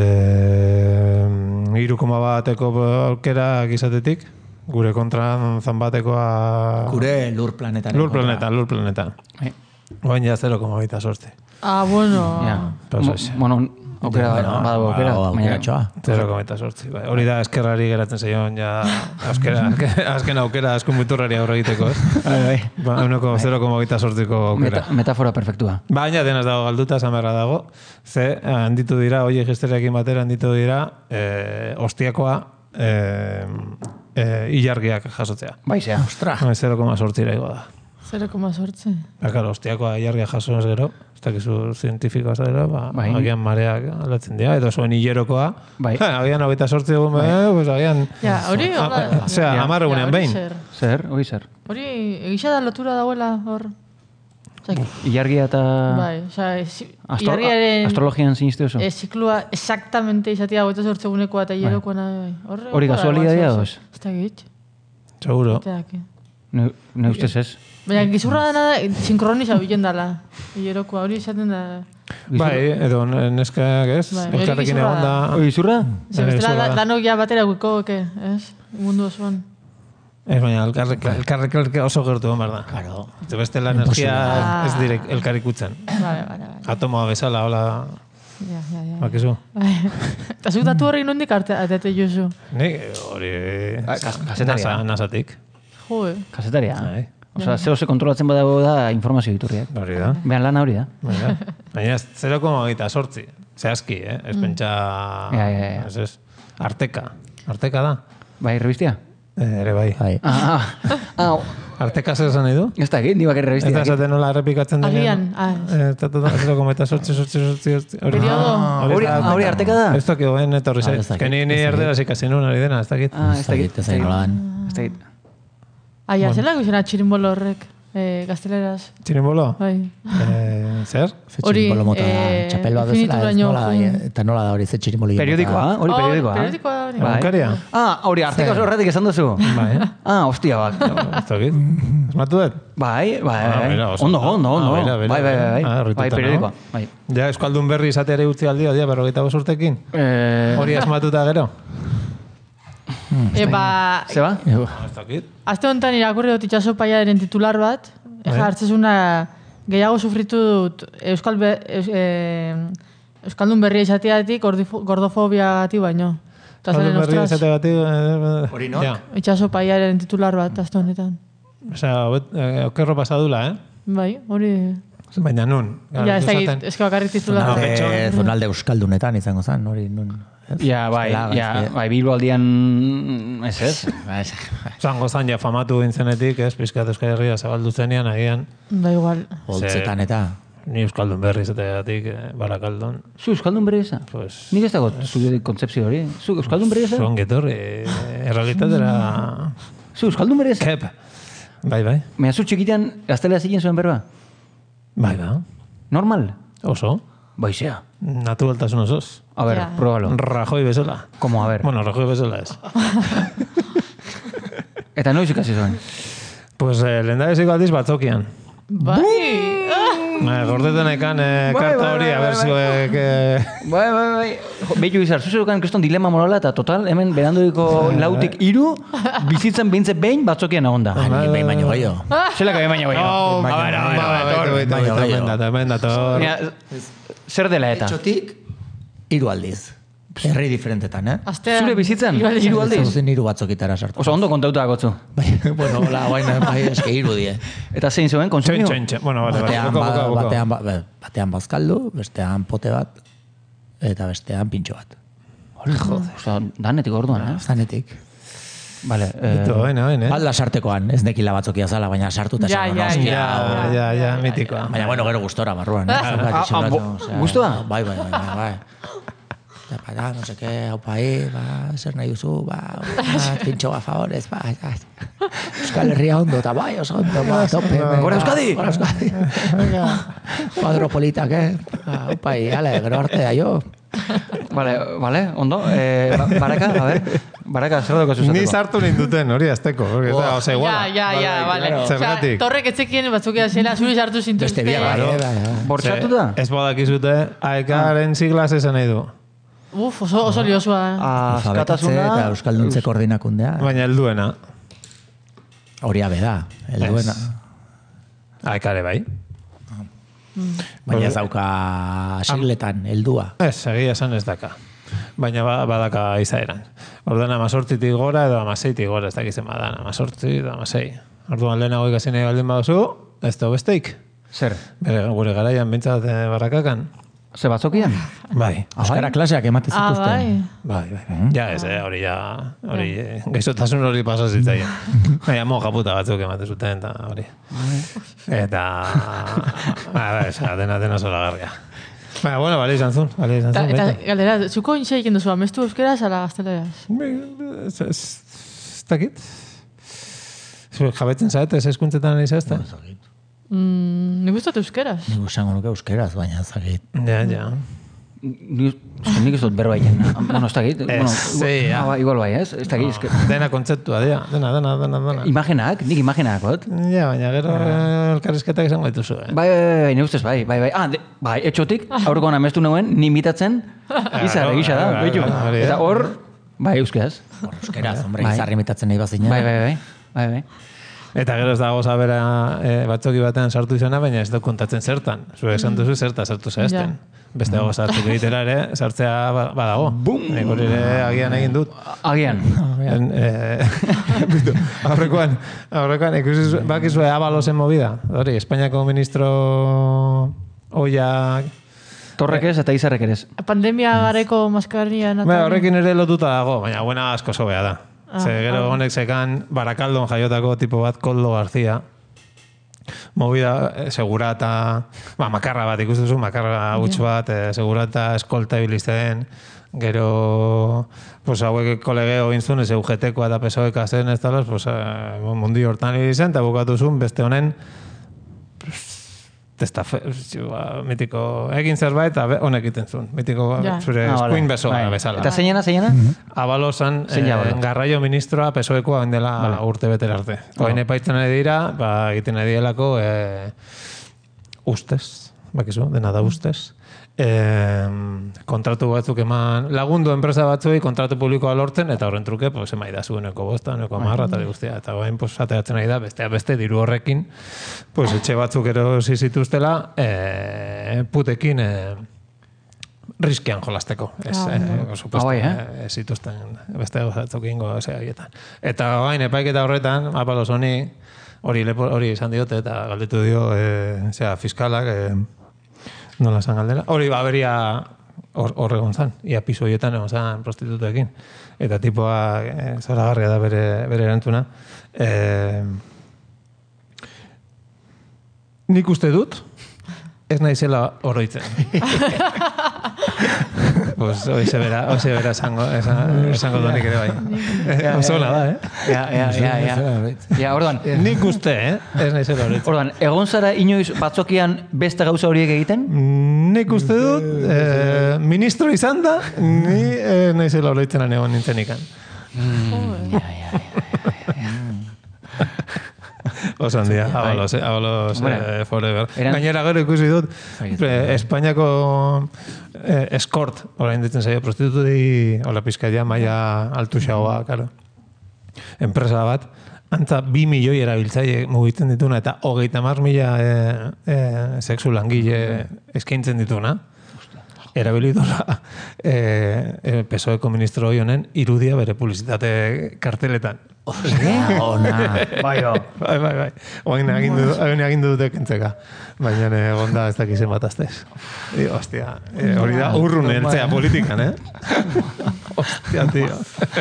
Speaker 4: eh, iru koma bateko aukera gizatetik, gure kontran zanbatekoa...
Speaker 3: Gure lur planetaren.
Speaker 4: Lur
Speaker 3: kontra.
Speaker 4: planeta, lur planeta.
Speaker 2: Bai.
Speaker 4: Oain ja zero koma baita sortze.
Speaker 5: Ah, bueno.
Speaker 2: Ja.
Speaker 4: Pausa
Speaker 2: Mo-
Speaker 4: ez.
Speaker 2: Bueno, aukera,
Speaker 3: Bueno,
Speaker 2: badago aukera.
Speaker 3: badago
Speaker 2: baina-
Speaker 3: aukeratxoa.
Speaker 4: zero koma baita sortzi. Bai. Hori da eskerrari geratzen zaion, ja, azkera, azken aukera, azken muturrari aurre egiteko, ez?
Speaker 2: Bai, bai.
Speaker 4: Ba, euneko zero koma baita sortziko aukera.
Speaker 2: Meta, metafora perfektua.
Speaker 4: Baina denaz dago galduta, esan beharra dago. Ze, handitu dira, hoi egisterekin batera handitu dira, eh, ostiakoa eh, eh, ilargiak jasotzea.
Speaker 2: Bai, zea.
Speaker 3: Ostra.
Speaker 4: zero koma sortzira igo da.
Speaker 5: zero koma sortze.
Speaker 4: Ba, claro, ostiakoa ilargia jaso ez gero, ez dakizu zientifikoa zera, ba,
Speaker 2: Bai.
Speaker 4: agian mareak aldatzen dira, edo zuen hilerokoa,
Speaker 2: Bai.
Speaker 4: ha, agian hogeita sortzi egun, bai. pues agian...
Speaker 5: Ja, hori,
Speaker 4: A-
Speaker 5: hola.
Speaker 4: a- Osea,
Speaker 5: ja,
Speaker 4: hamar egunean
Speaker 5: hori
Speaker 4: behin.
Speaker 5: zer.
Speaker 2: Zer, hori zer.
Speaker 5: Hori, egisa da lotura dagoela, hor. Osea,
Speaker 2: Ilargia eta...
Speaker 5: bai, osea, ez-
Speaker 2: Astro
Speaker 5: ilargiaren
Speaker 2: astrologian siniste oso.
Speaker 5: eh, ziklua exactamente izatea hogeita zortzegunekoa eta hilerokoa nahi. Bai.
Speaker 2: Hori kasualitatea doz?
Speaker 5: Ez da git.
Speaker 4: Seguro.
Speaker 2: Ne, ne ustez ez.
Speaker 5: Baina, gizurra dena da, sinkroniza bilen dala. Hilerokoa, hori izaten da...
Speaker 4: Bai, edo neskak ez,
Speaker 5: Bai, hori
Speaker 4: elkarrekin
Speaker 5: gizurra
Speaker 4: egon
Speaker 5: da.
Speaker 4: da...
Speaker 2: Hori zurra?
Speaker 5: Ze
Speaker 4: Eh,
Speaker 5: bestela
Speaker 4: zurra
Speaker 5: da,
Speaker 4: da.
Speaker 5: danok ja batera guiko, ke, ez? Mundu osoan.
Speaker 4: Ez, baina elkarrek, elkarrek, elkarrek oso gertu egon behar da.
Speaker 3: Claro.
Speaker 4: Ze bestela energia
Speaker 5: Ah.
Speaker 4: ez direk elkarikutzen.
Speaker 5: Vale, vale, vale.
Speaker 4: Atomoa bezala, hola,
Speaker 5: Ja, ja, ja.
Speaker 4: bakizu.
Speaker 5: Bai. Eta zuk datu horrein nondik arte atate jozu.
Speaker 4: Ni hori...
Speaker 2: Ah, kas- kasetaria.
Speaker 4: nasa- Nasatik.
Speaker 5: Jo, eh.
Speaker 2: Kasetaria.
Speaker 4: Bai.
Speaker 2: Osea, zeo ze kontrolatzen badago da informazio iturriak.
Speaker 4: Hori da.
Speaker 2: Behan lana hori da.
Speaker 4: Baina, baina ez zero koma hogeita sortzi. Zehazki, eh? Ez pentsa...
Speaker 2: Ja, ja, ja.
Speaker 4: Ez ez. Arteka. Arteka da.
Speaker 2: Bai, rebistia?
Speaker 4: Eh, ere bai.
Speaker 3: Bai.
Speaker 2: Ah, ah,
Speaker 4: Artekaz esan nahi du?
Speaker 2: ez da, ni bakarri
Speaker 4: Ez da
Speaker 2: rebiztia.
Speaker 4: esaten nola errepikatzen
Speaker 5: Agian,
Speaker 4: denean.
Speaker 5: ah.
Speaker 4: Eh, Eta eta zero koma eta sortzi, sortzi, sortzi, sortzi. Hori
Speaker 5: Periodo.
Speaker 2: Hori- ah, hori arteka da?
Speaker 4: Ez dakit, goen etorri
Speaker 3: Ah, ez
Speaker 4: zait.
Speaker 3: dakit,
Speaker 4: Que ni ni
Speaker 3: ez dakit.
Speaker 4: erderaz ikasi nuen hori dena, ez dakit.
Speaker 2: Ah, ez da
Speaker 3: Ez dakit, ez dakit nola dan.
Speaker 2: Ez da
Speaker 5: Ai, azela guzena txirimbolo horrek, eh, gazteleraz.
Speaker 4: Txirimbolo?
Speaker 5: Bai.
Speaker 4: Eh, zer?
Speaker 3: Ze
Speaker 5: Hori,
Speaker 3: txirimolo mota
Speaker 5: eh,
Speaker 3: txapel bat bezala, ez
Speaker 5: infinituraino
Speaker 3: nola da,
Speaker 5: jun.
Speaker 3: eta nola da hori ze txirimolo
Speaker 2: Periodikoa, hori
Speaker 5: Oh,
Speaker 2: periodikoa.
Speaker 5: periodikoa da hori.
Speaker 2: Bai.
Speaker 4: Egunkaria?
Speaker 2: Ah, hori arteka horretik esan duzu.
Speaker 4: Bai.
Speaker 2: Ah, hostia bat.
Speaker 4: Ez dakit. Esmatu dut?
Speaker 2: Bai, bai,
Speaker 4: Ah,
Speaker 2: bai.
Speaker 4: bera, oso.
Speaker 2: Ondo, ondo, ondo.
Speaker 4: Ah, bera, bera,
Speaker 2: Bai, bai, bai.
Speaker 4: ah,
Speaker 2: Bai,
Speaker 4: harrituta
Speaker 2: bai
Speaker 4: nago.
Speaker 2: periodikoa. Bai.
Speaker 4: Ja, Euskaldun berri izateare utzi aldia, dia, berrogeita bost urtekin.
Speaker 2: Eh,
Speaker 4: Hori asmatuta gero?
Speaker 5: E, ba,
Speaker 2: Zeba?
Speaker 4: Ez dakit.
Speaker 5: azte honetan irakurri dut itxaso paiaren titular bat,
Speaker 4: Bai.
Speaker 5: eja hartzezuna gehiago sufritu dut Euskal be, eus, e, Euskaldun berria izateatik gordofobia gati baino. Eta zaren,
Speaker 4: Euskaldun berri
Speaker 5: ostras,
Speaker 4: izateagatik...
Speaker 3: Hori nok?
Speaker 4: Ja.
Speaker 5: itxaso paiaren titular bat azte honetan.
Speaker 4: Osea, hobet- eh, okerro pasadula, eh?
Speaker 5: Bai, hori...
Speaker 4: Baina nun.
Speaker 5: Ja, ez dakit, ez que bakarrik titular.
Speaker 4: No,
Speaker 5: bat.
Speaker 4: betxo.
Speaker 3: Zonalde, zonalde euskaldunetan izango zen, hori nun. ez?
Speaker 2: Ja, bai,
Speaker 3: Zela,
Speaker 2: ja,
Speaker 3: ez que-
Speaker 2: bai, Bilbo aldian, ez ez?
Speaker 4: Zango zan ja famatu gintzenetik, ez, pizkat Euskal Herria zabaldu zenean, agian,
Speaker 5: Da igual.
Speaker 3: Holtzetan eta.
Speaker 4: ni Euskaldun berri izateagatik, eh, barakaldon,
Speaker 2: Zu Euskaldun berri eza?
Speaker 4: pues...
Speaker 2: Nik ez dago zure kontzepzio hori. Zu Euskaldun berri eza?
Speaker 4: Zuan getorri, eh, errealitatera...
Speaker 2: Zu Euskaldun berri eza?
Speaker 4: Kep. Bai, bai.
Speaker 2: Mea zu txikitean gaztelea ziren zuen berba?
Speaker 4: Bai, ba.
Speaker 2: Normal?
Speaker 4: Oso.
Speaker 2: Baizea.
Speaker 4: Naturaltasun osoz.
Speaker 2: A ver,
Speaker 5: Ja.
Speaker 2: probalo.
Speaker 4: Rajoi bezala.
Speaker 2: Como, a ver.
Speaker 4: Bueno, Rajoi bezala ez.
Speaker 2: Eta noiz ikasi zuen?
Speaker 4: Pues eh, lehen da beziko aldiz batzokian.
Speaker 5: Bai!
Speaker 4: Eh, Gordeten ekan eh,
Speaker 2: Bai,
Speaker 4: karta
Speaker 2: bai,
Speaker 4: hori,
Speaker 2: bai,
Speaker 4: a ber
Speaker 2: bai,
Speaker 4: zuek... eh,
Speaker 2: Bai, bai, bai. Jo, Behitu izar, zuzerukan kriston dilema morala eta total, hemen berandoiko lautik iru, bizitzen behintzet behin batzokian egon da.
Speaker 3: Ah, ni behin baino gehiago.
Speaker 2: Zelak behin baina baina.
Speaker 4: Oh,
Speaker 3: Baina,
Speaker 4: a ver, a ver,
Speaker 3: baina,
Speaker 4: a ver,
Speaker 3: baina,
Speaker 4: baitu, baitu,
Speaker 3: baina,
Speaker 4: baitu,
Speaker 3: baina.
Speaker 4: hemen dator, hemen dator.
Speaker 2: Mira, zer dela eta?
Speaker 3: Etxotik, hiru aldiz. Herri diferentetan, eh?
Speaker 5: Astean...
Speaker 2: Zure bizitzan,
Speaker 5: hiru aldiz.
Speaker 2: hiru aldiz?
Speaker 3: Zuzen hiru batzokitara sartu.
Speaker 2: Oso ondo kontauta gotzu.
Speaker 3: Bai, bueno, hola, baina, bai, eske hiru die.
Speaker 2: Eta zein zuen,
Speaker 4: Txen,
Speaker 2: konsumio?
Speaker 4: txen, txen. Bueno, bale, bale.
Speaker 3: Batean,
Speaker 4: Boko,
Speaker 3: ba,
Speaker 4: boko, boko.
Speaker 3: batean, ba- ba- batean bazkaldu, bestean pote bat, eta bestean pintxo bat.
Speaker 2: Hori, jode. Osa, danetik orduan, eh?
Speaker 3: Zanetik.
Speaker 2: Vale, eh,
Speaker 4: Bitu, oen, oen, eh?
Speaker 3: Balda sartekoan, ez nekila batzokia zala, baina sartuta
Speaker 5: Ja,
Speaker 3: esan,
Speaker 5: ja,
Speaker 3: hostia,
Speaker 5: ja.
Speaker 3: o-
Speaker 4: Ja, ja, mitikoa.
Speaker 3: Baina, bueno, gero gustora barruan, eh? Zaukat
Speaker 2: ah,
Speaker 3: isolatu,
Speaker 2: bo-
Speaker 3: osea,
Speaker 2: gustua?
Speaker 3: Bai, bai, bai, bai, bai. Eta, para, no sé qué, haupa ahí, ba, zer nahi duzu, ba, ba, pintxo ba, favorez, ba, ja. Euskal Herria ondo, eta bai, oso ondo, ba, tope. venga.
Speaker 2: Gora Euskadi!
Speaker 3: Gora Euskadi! Venga, cuadro politak, eh? Ba, haupa ahí, ale, gero arte da, jo.
Speaker 2: Vale, vale, ondo. Eh, ba- baraka, a ver. Baraka, zer dago zuzateko?
Speaker 4: Ni sartu ninduten, hori azteko. Porque,
Speaker 3: Oh.
Speaker 4: Ose, iguala.
Speaker 5: Ja, ja, ja, vale.
Speaker 4: claro.
Speaker 5: Osea,
Speaker 4: Zergatik.
Speaker 5: torrek etzekien batzukia zela, zuri sartu zintuzte.
Speaker 3: Beste biak, bai, bai, bai.
Speaker 2: Bortxatu da?
Speaker 4: Ez badakizute, aekaren siglas esan nahi du.
Speaker 5: Uf, oso, oso liosua.
Speaker 3: Alfabetatze
Speaker 2: Askatasuna...
Speaker 3: eta Euskalduntze koordinakundea.
Speaker 4: Baina helduena.
Speaker 3: Hori abe da, helduena.
Speaker 4: Aekare bai.
Speaker 3: Baina ez dauka sigletan, heldua.
Speaker 4: Ez, egia esan ez daka. Baina ba, badaka izaeran. Orduan amazortzitik gora edo amaseitik gora, ez dakizen badan, amazortzi edo amasei. Orduan lehenago ikasi nahi baldin baduzu, ez da besteik.
Speaker 2: Zer?
Speaker 4: Bere, gure garaian bintzat eh, barrakakan.
Speaker 2: Ze batzokian?
Speaker 4: Bai.
Speaker 3: Euskara klaseak ematen
Speaker 5: Ah,
Speaker 3: zituzten.
Speaker 5: bai.
Speaker 4: Bai, bai, bai. Ja, ez, eh, hori ja, hori, eh, gaizotasun hori pasa zitzaien. Baina, moja puta batzuk ematen zuten, eta hori. Eta, ba, ez, dena, dena zola garria. Baina, bueno, bale izan zuen, bale izan
Speaker 5: Ta,
Speaker 4: zuen,
Speaker 5: eta,
Speaker 4: baita.
Speaker 5: galdera, zuko intxe egin duzu, amestu euskeraz ala gazteleraz?
Speaker 4: Ez ez- ez dakit. Zuek jabetzen zaete, ez eskuntzetan ari zazte?
Speaker 5: Mm, nik ustot euskeraz.
Speaker 3: Nik usango nuke euskeraz, baina ezagit.
Speaker 4: Ja, ja.
Speaker 2: Ni, eske nik ez dut berba egin. Bueno, ez dakit. Bueno,
Speaker 4: sí, ja.
Speaker 2: ah, bai, igual bai, ez? Ez dakit, eske...
Speaker 4: Dena kontzeptua, dira. Dena, dena, dena, dena.
Speaker 2: Imaginak, nik imaginak, ot?
Speaker 4: Ja, baina gero eh, elkarrizketak izango dituzu, eh?
Speaker 2: Bai, bai, bai, bai, ne ustez, bai, bai, bai. Ah, de, bai, etxotik, aurrekoan amestu nuen, ni imitatzen, izar, egisa da,
Speaker 4: bai,
Speaker 2: behitu.
Speaker 4: bai, hori da.
Speaker 2: Eta hor, bai, euskaz.
Speaker 3: Euskeraz, hombre,
Speaker 2: Bai.
Speaker 3: izarri imitatzen nahi bazina.
Speaker 2: Bai, bai, bai, bai, bai.
Speaker 4: Eta gero ez dago zabera e, batzoki batean sartu izana, baina ez da kontatzen zertan. Zuek esan duzu zerta sartu zehazten. Beste dago sartu egitera ere, sartzea ba- badago. Bum! Nik hori ere agian egin dut.
Speaker 2: Agian.
Speaker 4: En, eh, bitu, aurrekoan, aurrekoan, ikusi zu- bakizue Abalosen movida. Hori, Espainiako ministro oia...
Speaker 2: Torrek ez eta izarrek ere ez.
Speaker 5: Pandemia gareko maskarria
Speaker 4: Ba, horrekin ere lotuta dago, baina buena asko sobea da. Ze gero honek zekan Barakaldon jaiotako tipo bat, Koldo García. Movida, eh, segurata, ba, makarra bat ikusten zu, makarra huts bat, eh, segurata eskolta ibilizten, gero, pues, hauek kolegeo inzun, ez U G T-koa eta P S O E-ka zen, ez talas, pues, eh, mundi hortan ibilizten, eta bukatu zuen, beste honen, testa, ba, mitiko, egin zerbait, eta honek iten zuen, mitiko,
Speaker 5: Ja.
Speaker 4: zure
Speaker 2: Ah,
Speaker 4: eskuin
Speaker 2: vale.
Speaker 4: besoa
Speaker 2: Bai.
Speaker 4: bezala.
Speaker 2: Eta zeinena, zeinena?
Speaker 4: Abalosan,
Speaker 2: Zein
Speaker 4: eh,
Speaker 2: Abalo?
Speaker 4: garraio ministroa P S O E-koa dela
Speaker 2: Vale.
Speaker 4: urte betera arte. Oain epaitzen ari dira, ba, egiten ari dielako eh, ustez, bakizu, dena da ustez. Eh, kontratu batzuk eman, lagundu enpresa batzuei kontratu publikoa lortzen, eta horren truke, pues, emai da zueneko bosta, uneko amarra, eta guztia. Eta bain, pues, ateratzen ari da, bestea beste, diru horrekin, pues, etxe batzuk erosi zituztela, eh, putekin, eh, riskean jolasteko. Ez,
Speaker 5: Ah,
Speaker 4: eh, por supuesto,
Speaker 2: Ah, bai, eh?
Speaker 4: eh, ez zituzten beste gauzatzuk ingo eze haietan. Eta gain, epaiketa horretan, apalos honi, hori lepo, hori izan diote, eta galdetu dio, eh, zera, fiskalak, eh, nola esan galdera. Hori, ba, beria hor hor egon zan, ia piso horietan egon zan prostituteekin. Eta tipoa, eh, zoragarria da bere, bere erantzuna. Eh, nik uste dut, ez naizela oroitzen. Pues hoxe bera, hoxe bera esango, esan, esango donik ere bai. Oso ona da, eh?
Speaker 2: Ja, ja, ja, ja. Ja, orduan,
Speaker 4: Nik uste, eh? Ez naizela oroitzen.
Speaker 2: orduan, egon zara inoiz batzokian beste gauza horiek egiten?
Speaker 4: Nik uste dut, eh, ministro izan da, ni eh, naizela oroitzen egon nintzen ikan. Oso handia, abalos, eh? Abalos
Speaker 2: Hombre,
Speaker 4: eh, forever.
Speaker 2: eran-
Speaker 4: Gainera gero ikusi dut,
Speaker 2: Bai,
Speaker 4: eh, Espainiako eh, eskort, orain ditzen zaio, prostitutu di, hola pizkaia, maia altu xagoa, karo. Enpresa bat, antza bi milioi erabiltzaile mugitzen dituna, eta hogeita mar mila eh, eh, sexu langile eskaintzen dituna. Erabilidora eh, eh, P S O E-ko ministro hoi honen irudia bere publizitate karteletan.
Speaker 3: Ona.
Speaker 2: Bai, oh.
Speaker 4: Bai, bai, bai. Oain agindu, oain agindu dute kentzeka. Baina egon da ez dakizen bat aztez. I, ostia, eh, hori da urrun ertzea politikan, eh? Ostia, tío.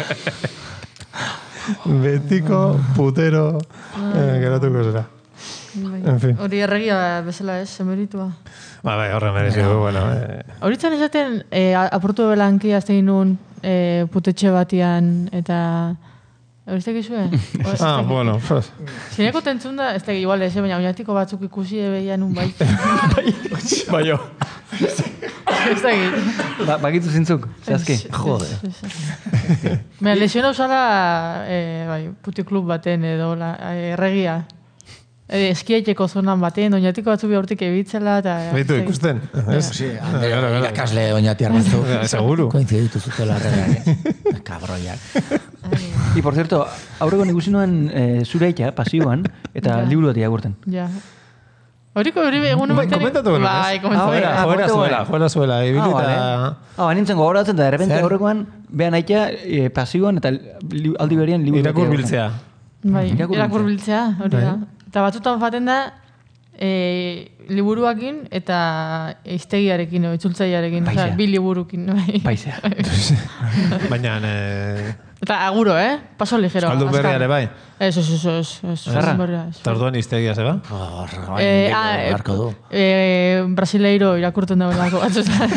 Speaker 4: Betiko putero eh, geratuko zera. En fin.
Speaker 5: Hori erregia bezala ez, emeritua.
Speaker 4: Ba, bai, horre merezi du, bueno. Eh,
Speaker 5: Horitzen esaten, eh, apurtu belanki azte nun eh, putetxe batian, eta... Horiztek izue?
Speaker 4: ah, bueno, pues.
Speaker 5: Zineko tentzun da, ez da, igual ez, baina oinatiko batzuk ikusi ebeian un bai.
Speaker 2: Bai, jo.
Speaker 5: Ez da egit.
Speaker 2: Ba, bagitu zintzuk, zehazki.
Speaker 3: Jode.
Speaker 5: Baina, lesiona usala, eh, bai, putiklub baten edo, la, eh, erregia. Eh, eskiaiteko zonan baten, oinatiko batzuk behortik ebitzela, eta...
Speaker 4: Baitu
Speaker 5: ez da-
Speaker 4: ikusten. Ez?
Speaker 3: Sí, irakasle oinatiar batzu.
Speaker 4: Ja, seguru.
Speaker 3: Koinziditu zutela arregaak. Kabroiak.
Speaker 2: Y, por cierto, aurregon ikusi nuen eh, zure aita, pasioan, eta
Speaker 5: Ja.
Speaker 2: liburu bat irakurten.
Speaker 5: Ja. Horiko hori egun
Speaker 4: Bai, komentatu genuen,
Speaker 5: Bai,
Speaker 4: ez?
Speaker 5: komentatu.
Speaker 2: Ah, bai,
Speaker 4: Joera,
Speaker 2: ah,
Speaker 4: joera
Speaker 2: kontatu
Speaker 4: zuela,
Speaker 2: bai.
Speaker 4: joera zuela. Ibili
Speaker 2: Ah, vale.
Speaker 4: eta...
Speaker 2: Ah, ba, nintzen gogoratzen, eta de repente
Speaker 4: Zer?
Speaker 2: aurrekoan, behan aita eh, pasioan, eta li, aldi berien liburu bat
Speaker 4: Irakur
Speaker 2: irakurten.
Speaker 4: biltzea.
Speaker 5: Bai,
Speaker 2: Irakur
Speaker 5: irakur biltzea, hori da.
Speaker 4: Bai.
Speaker 5: Eta batzutan faten da, e, liburuakin eta iztegiarekin, o, itzultzaiarekin,
Speaker 2: Baizea.
Speaker 5: osea, bi liburukin. Bai.
Speaker 2: Baizea.
Speaker 4: Baina... Eh,
Speaker 5: Eta aguro, eh? Paso ligero.
Speaker 4: Euskaldun
Speaker 5: azkar.
Speaker 4: berria ere bai.
Speaker 5: Ez, ez, ez, ez. ez,
Speaker 2: Zerra?
Speaker 5: Euskaldun berria, ez.
Speaker 4: Eta orduan iztegia zeba.
Speaker 5: Eh, ah, eh,
Speaker 3: Barko du.
Speaker 5: eh, brasileiro irakurten dagoelako batzutan.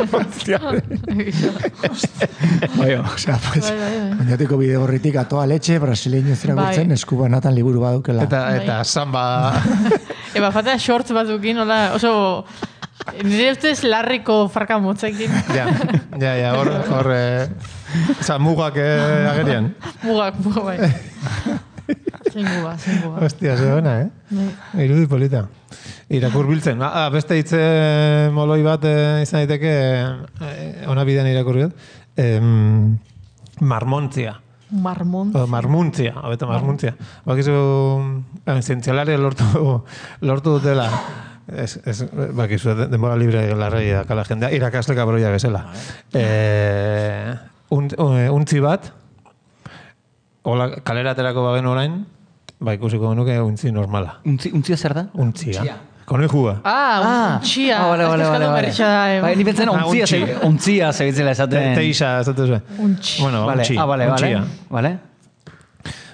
Speaker 2: Bai, oh.
Speaker 3: Osea, pues,
Speaker 5: Bai, bai, bai.
Speaker 3: oinatiko bide horritik atoa letxe, brasileño zirakurtzen,
Speaker 5: Bai.
Speaker 3: esku banatan liburu badukela.
Speaker 4: Eta,
Speaker 5: Bai.
Speaker 4: eta samba...
Speaker 5: Eba, fatea shorts batzukin, hola, oso... Nire ustez larriko farka motzekin.
Speaker 4: ja, ja, ja, hor... hor eh, Osa, mugak eh, agerian.
Speaker 5: Mugak, mugak, bai. Zein guba, zein guba.
Speaker 4: Ostia, ze ona, eh?
Speaker 5: Bai.
Speaker 4: Irudi polita. Irakur biltzen. Ah, beste hitze moloi bat eh, izan daiteke, eh, ona bidean irakurri dut. Em, marmontzia.
Speaker 5: Marmont.
Speaker 4: O, marmuntzia, hobeto marmuntzia. Bakizu, eh, zientzialari lortu, lortu dutela. Ez, ez, bakizu, de- denbora libre larrei dakala jendea, irakasle kabroia bezala. Eh, un, un, untzi bat, hola, kalera aterako bagen orain, ba ikusiko genuke untzi normala.
Speaker 2: Untzi, untzia zer da?
Speaker 4: Untzia. Konejua.
Speaker 5: Ah, untxia.
Speaker 2: Ah, vale, vale, vale, vale. Bai, ni pentsen
Speaker 4: Ah,
Speaker 2: ontzia,
Speaker 4: untxi.
Speaker 2: ze- ontzia zebitzela esaten.
Speaker 4: Teixa, ez dut zuen.
Speaker 5: Untxi.
Speaker 4: Bueno,
Speaker 2: Vale,
Speaker 4: untxi.
Speaker 2: ah, vale, vale.
Speaker 4: Untxia.
Speaker 2: Vale.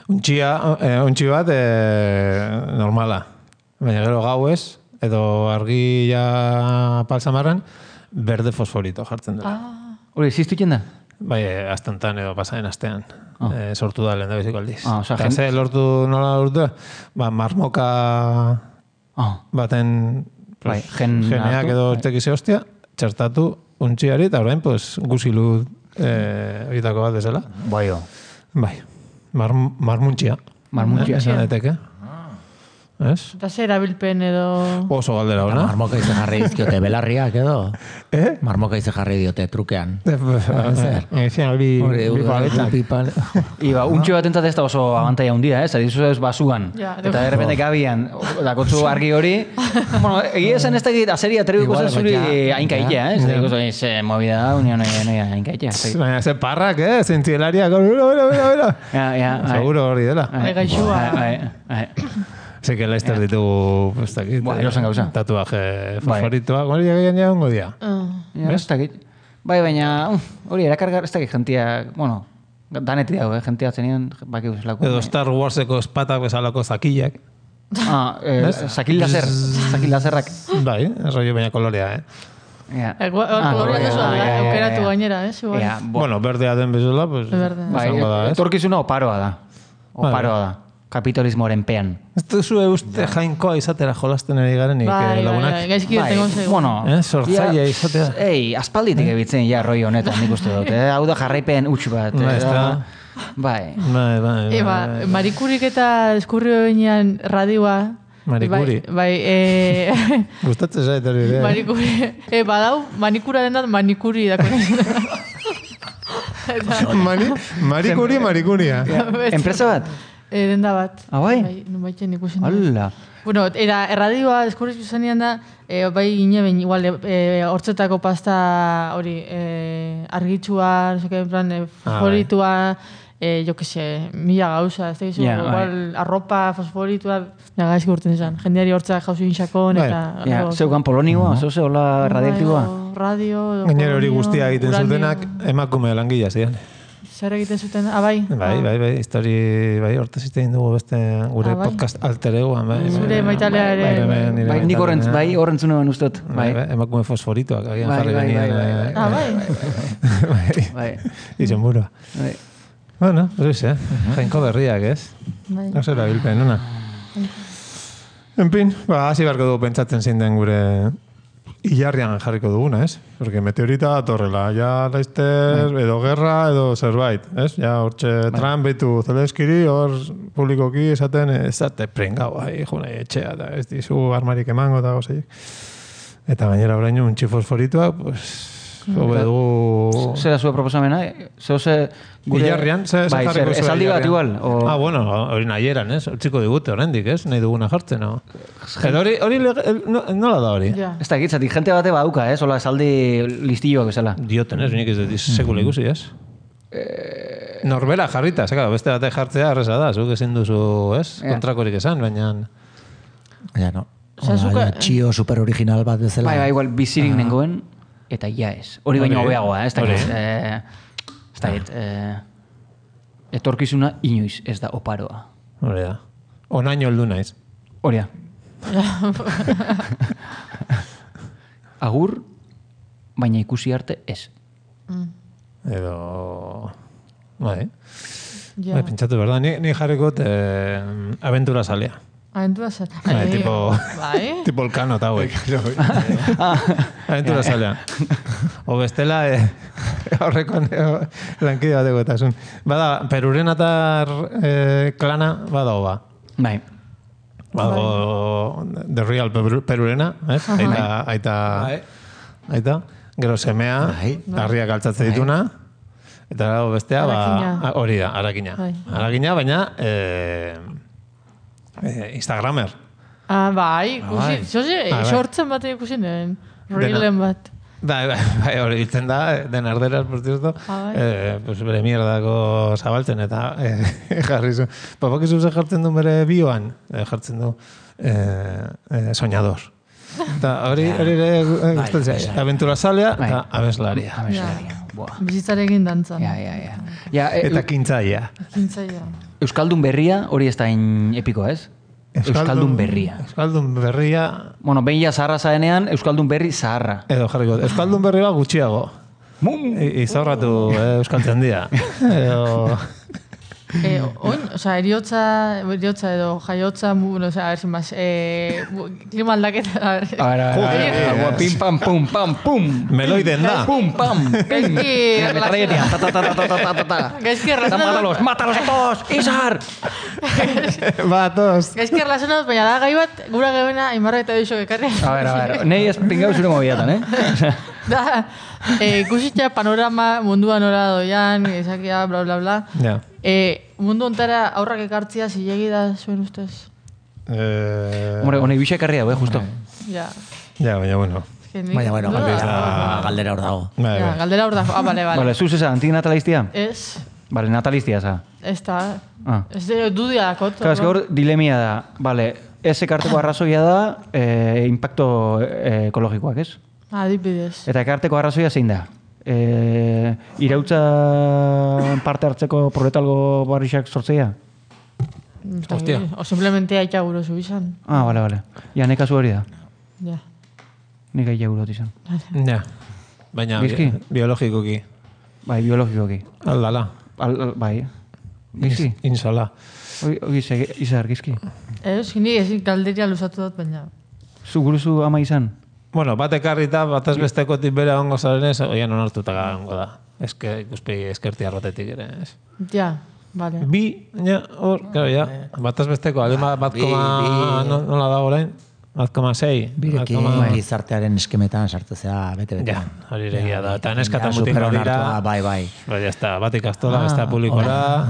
Speaker 4: Untxia, eh, untxi bat eh, normala. Baina gero gauez, edo argi ja palsamarran, berde fosforito jartzen dela.
Speaker 5: Ah,
Speaker 2: Hori, existu da?
Speaker 4: Bai, eh, astentan edo pasaren astean.
Speaker 2: Ah.
Speaker 4: Eh, sortu da lehen da biziko aldiz.
Speaker 2: Ah, osea,
Speaker 4: Eta
Speaker 2: gen-
Speaker 4: ze lortu, nola lortu? Ba, marmoka
Speaker 2: Ah,
Speaker 4: baten pues,
Speaker 2: Bai, gen
Speaker 4: geneak
Speaker 2: hartu,
Speaker 4: edo
Speaker 2: bai.
Speaker 4: tekize hostia, txertatu untxiari, eta orain, pues, guzilu eh, horietako bat bezala.
Speaker 2: bai, jo.
Speaker 4: Bai, Mar, marmuntxia.
Speaker 2: Marmuntxia.
Speaker 4: Eh, esan daiteke. Ez?
Speaker 5: eta ze erabilpen edo...
Speaker 4: Oso galdera
Speaker 3: Eta
Speaker 4: ona.
Speaker 3: marmoka ize jarri dizkiote belarriak edo.
Speaker 4: Eh?
Speaker 3: Marmoka ize jarri diote trukean.
Speaker 4: Zer? Ezean, bi,
Speaker 3: Hori,
Speaker 4: bi paletak.
Speaker 3: bi pale-
Speaker 2: Iba, untxo bat entzat ez da oso abantaia handia, ez? Adizu ez basuan.
Speaker 5: Ja,
Speaker 2: Eta de repente gabian, dakotzu argi hori. Bueno, egia esan ez dakit aseria atribiko
Speaker 3: Igual,
Speaker 2: zen zuri
Speaker 3: baina-
Speaker 2: ainkaitea, ez? Diko zuen, ze movida da, unio noia ainkaitea.
Speaker 4: Baina ze parrak, eh? Zientzielariak, bera, bera, bera, bera.
Speaker 2: Ja, ja, bai.
Speaker 4: Seguro hori dela.
Speaker 5: Bai, gaixua.
Speaker 2: Bai, bai.
Speaker 4: Ze que laizter ditugu, ez dakit.
Speaker 2: Buah, erosen gauza.
Speaker 4: Tatuaje fosforitoak, hori egin ja ongo dia.
Speaker 5: Ah,
Speaker 2: Ja, ez dakit. Bai, baina, uh, hori, erakargar, ez dakit jentia, bueno, daneti dago, eh? Jentia zenien, baki guzlako.
Speaker 4: Edo Star Warseko espatak bezalako zakillak.
Speaker 2: Ah, eh, sakil lazer, sakil lazerrak.
Speaker 4: Bai, rollo baina kolorea, eh?
Speaker 2: Ja.
Speaker 5: Ego-
Speaker 2: Ah,
Speaker 5: kolorea
Speaker 2: ja,
Speaker 5: duzu,
Speaker 2: ja, ja, ja,
Speaker 5: aukeratu
Speaker 2: ja.
Speaker 5: gainera, ez? Igual.
Speaker 2: Ja, bo-
Speaker 4: Bueno, berdea den bezala, pues,
Speaker 5: Berde.
Speaker 2: Bai,
Speaker 4: izango da, ez?
Speaker 2: etorkizuna oparoa da. Oparoa da. Kapitalismoaren pean.
Speaker 4: Ez duzu uste jainkoa izatera jolasten ari garenik,
Speaker 5: Bai,
Speaker 4: eh,
Speaker 5: bai,
Speaker 4: lagunak?
Speaker 5: bai, gaizki bai, zego.
Speaker 2: bueno,
Speaker 4: Eh, sortzailea
Speaker 2: ja,
Speaker 4: izatea.
Speaker 2: Ei, aspalditik ebitzen ja roi honetan, nik uste dut. Eh? Hau da jarraipen huts bat.
Speaker 4: Bai,
Speaker 2: eh,
Speaker 4: ez da.
Speaker 2: Bai.
Speaker 4: Bai, bai,
Speaker 5: Eba,
Speaker 4: bai.
Speaker 5: marikurik eta eskurri hoinean radioa.
Speaker 4: Marikuri.
Speaker 5: Bai, bai e,
Speaker 4: Gustatzen zait hori, ere.
Speaker 5: marikuri. E, badau, manikuraren dat manikuri dako.
Speaker 4: Mani, marikuri, marikuria.
Speaker 2: Enpresa bat?
Speaker 5: E, denda bat.
Speaker 2: Ah, bai?
Speaker 5: Bai, nun baiten ikusi. nuen.
Speaker 2: Hala.
Speaker 5: Bueno, era erradioa eskurri zuzenean da, e, bai gine behin, igual, e, hortzetako pasta hori, e, argitsua, no seke, en plan, e, fosforitua, eh, jo que se, mila gauza, ez da gizu,
Speaker 2: Ja,
Speaker 5: igual, arropa, fosforitua, ja, gaizki urten izan. Jendeari hortza jauzi inxakon,
Speaker 4: Bai.
Speaker 5: eta...
Speaker 2: Ja,
Speaker 5: horrela-
Speaker 2: zeukan polonioa, oso ze hola radioaktiboa.
Speaker 5: Bai, radio,
Speaker 4: Gainera hori guztia egiten
Speaker 5: uranio.
Speaker 4: zutenak emakume langila ziren.
Speaker 5: Zer egiten zuten, ah, bai?
Speaker 4: Bai, bai, bai, histori, bai, hortaz egiten dugu beste gure
Speaker 5: Ah, bai.
Speaker 4: podcast alter egoan, bai.
Speaker 5: Zure maitalea ere.
Speaker 4: Bai, bai, nire
Speaker 2: Bai, nik
Speaker 4: maitalea.
Speaker 2: horrentz, bai, horrentzu nuen ustot.
Speaker 4: Bai,
Speaker 2: Bai,
Speaker 4: bai, emakume fosforitoak, agian
Speaker 2: Bai,
Speaker 4: jarri
Speaker 2: bai,
Speaker 4: genien.
Speaker 2: bai, bai,
Speaker 5: Ah, bai?
Speaker 4: bai.
Speaker 2: bai.
Speaker 4: Izen burua.
Speaker 2: Bai.
Speaker 4: Bueno, hori eh? Jainko berriak, ez?
Speaker 5: Bai.
Speaker 4: Oso erabilpen, ona. En fin, ba, hasi beharko dugu pentsatzen zein den gure hilarrian jarriko duguna, ez? Porque meteorita atorrela, ja laizter, edo gerra, edo zerbait, ez? Ja, hortxe Trump betu Zeleskiri, hor publikoki esaten, ez zate prengau, ai, juna etxea, eta ez dizu armarik emango eta gozeiek. Eta gainera orain untxi fosforituak, pues, hobe dugu...
Speaker 2: Zera zure proposamena? Zeu ze...
Speaker 4: Hilarrian, ze, ze
Speaker 2: bai,
Speaker 4: jarriko
Speaker 2: zer,
Speaker 4: zuen
Speaker 2: esaldi bat
Speaker 4: hilarrian?
Speaker 2: igual. O...
Speaker 4: Ah, bueno, hori nahieran, ez? Hortziko digute oraindik, ez? Nahi duguna jartzen, no? Edo hori, hori leg- el- no- nola da hori?
Speaker 5: Ja.
Speaker 2: Ez da gitzatik, jente bate baduka, ez? Ola esaldi listilloak bezala.
Speaker 4: Dioten, ez? Nik ez dut sekula ikusi, ez? Norbera jarrita, zeka, beste batek jartzea arreza da, zuk ezin duzu, ez?
Speaker 2: Ja.
Speaker 4: Kontrakorik esan, baina...
Speaker 3: Ja, no.
Speaker 5: Osea,
Speaker 3: Hola,
Speaker 5: zuka-
Speaker 3: ja, txio super original bat bezala.
Speaker 2: Bai, bai, igual bizirik nengoen, eta ja ez. Hori baino
Speaker 4: Hori.
Speaker 2: hobeagoa, ez da
Speaker 4: Hori.
Speaker 2: git. Eh, ez da git. Eh, etorkizuna inoiz ez da oparoa.
Speaker 4: Hori da. Onaino heldu naiz.
Speaker 2: Hori da. Agur, baina ikusi arte ez.
Speaker 4: Edo... Bai.
Speaker 5: Ja.
Speaker 4: Bai, pentsatu, berda, ni, ni jarrikot eh, aventura salea.
Speaker 5: Aventura zen.
Speaker 4: Bai, tipo...
Speaker 5: Bai?
Speaker 4: tipo elkano eta hauek. Aventura salea. O bestela, eh, horreko lankide bateko eta zun. Bada, peruren atar eh, klana badago ba.
Speaker 2: Bai.
Speaker 4: Badago The Real Peru- Perurena, ez? Aita, aita, aita. Gero semea,
Speaker 3: Bai.
Speaker 4: harriak altzatzen dituna. Eta dago bestea, ba,
Speaker 5: Arakina.
Speaker 4: a- hori da, arakina.
Speaker 5: Bai.
Speaker 4: Arakina, baina eh, eh, Instagramer.
Speaker 5: Ah, bai, ikusi.
Speaker 3: bai.
Speaker 5: Zoze,
Speaker 4: Ah, bai.
Speaker 5: sortzen bat ikusi nuen.
Speaker 4: Dena.
Speaker 5: Reelen bat.
Speaker 4: Bai, bai, bai, hori biltzen da, den arderaz, por cierto,
Speaker 5: Ah, bai.
Speaker 4: eh, pues bere mierdako zabaltzen, eta eh, jarri zu. Papak izu ze jartzen du bere bioan, eh, jartzen du eh, eh, soñador. Eta hori, hori ere eh, gustatzen zait. Aventura salea
Speaker 2: Bai.
Speaker 4: eta abeslaria.
Speaker 2: Abeslaria. Buah.
Speaker 5: Bizitzarekin dantzan.
Speaker 2: Ja, ja, ja. Ja, eh,
Speaker 4: Eta kintzaia.
Speaker 5: Kintzaia.
Speaker 2: Euskaldun berria, hori ez da hain epikoa, ez? Euskaldun berria.
Speaker 4: Euskaldun berria...
Speaker 2: Bueno, behin ja zaharra zaenean, Euskaldun berri zaharra.
Speaker 4: Edo jarriko, Euskaldun berria gutxiago. I- Izaurratu eh, euskaltzen dira. Edo...
Speaker 5: Eh, oin, o sea, eriotza, eriotza edo jaiotza, mu, no sé, a ver si más, eh, klima aldaketa, a ver.
Speaker 2: A ver, a ver, a ver, a ver, pim, pam, pum, pam, pum.
Speaker 4: Meloiden da.
Speaker 2: Pum, pam, pim.
Speaker 5: Gaizki
Speaker 2: Metralletia, ta, ta, ta, ta, ta, ta, ta, ta.
Speaker 5: Gaizki
Speaker 2: Mátalos, mátalos a todos, Izar!
Speaker 4: Ba, tos.
Speaker 5: Gaizki erlazionat, baina da gai bat, gura geuna, imarra eta bixo ekarri.
Speaker 2: A ver, a ver, nahi ez pingau zure mobiatan, eh?
Speaker 5: Da, eh, ikusitza panorama munduan ora doian, ezakia, bla, bla, bla.
Speaker 4: Ja.
Speaker 5: Eh, mundu ontara aurrak ekartzia zilegi da zuen ustez?
Speaker 4: Eh,
Speaker 2: Hombre, honi bixe ekarri hau, eh, justo.
Speaker 5: Ja.
Speaker 4: ja, baina, bueno.
Speaker 5: Es que nik-
Speaker 3: Baina, bueno,
Speaker 5: duda
Speaker 3: galdera,
Speaker 5: dago.
Speaker 3: galdera hor dago.
Speaker 4: Bai,
Speaker 5: Ja,
Speaker 4: bai.
Speaker 5: galdera hor dago. Ah, bale, bale.
Speaker 2: Vale, zuz esa, antinatalistia?
Speaker 5: Ez,
Speaker 2: Vale, natalistia za.
Speaker 5: ez da.
Speaker 2: Ah.
Speaker 5: Ez de dudia dakot.
Speaker 2: Claro, es que hor dilemia da. Vale, ez ekarteko arrazoia da eh, impacto eh, ekologikoak, ez?
Speaker 5: Adibidez.
Speaker 2: Eta ekarteko arrazoia zein da? E, irautza parte hartzeko proletalgo barrixak sortzeia?
Speaker 4: Hostia.
Speaker 5: O simplemente aita guro zu izan.
Speaker 2: Ah, vale, vale. Ja, nek kasu hori da.
Speaker 5: Ja.
Speaker 2: Nik aia gurot izan.
Speaker 4: Ja. Baina,
Speaker 2: Bizki?
Speaker 4: bi- biologikoki.
Speaker 2: Bai, biologikoki.
Speaker 4: Aldala.
Speaker 2: Al, al, bai. Gizki?
Speaker 4: Insala.
Speaker 2: Ogi, sege, izar, gizki.
Speaker 5: Ez, ni ezin galderia luzatu dut, baina.
Speaker 2: Zu guruzu ama izan?
Speaker 4: Bueno, bat ekarrita, bataz bestekotik bere ongo zarenez, oian onartuta gango da. Eske, ikuspegi eskerti arrotetik ere, ez?
Speaker 5: Ja, vale.
Speaker 4: Bi, ja, hor, claro, ja, bataz besteko, alde bat
Speaker 3: Bi-
Speaker 4: koma,
Speaker 3: bi-
Speaker 4: no- nola da orain? Bat koma sei.
Speaker 3: Birekin
Speaker 4: bat koma-
Speaker 3: gizartearen eskemetan sartzea bete-bete.
Speaker 4: Ja, hori regia da. Eta neskata
Speaker 3: Ja,
Speaker 4: mutil
Speaker 3: super
Speaker 4: dira.
Speaker 3: onartua, bai, bai.
Speaker 4: Ba, ya está, bat ikastola, besta publikora.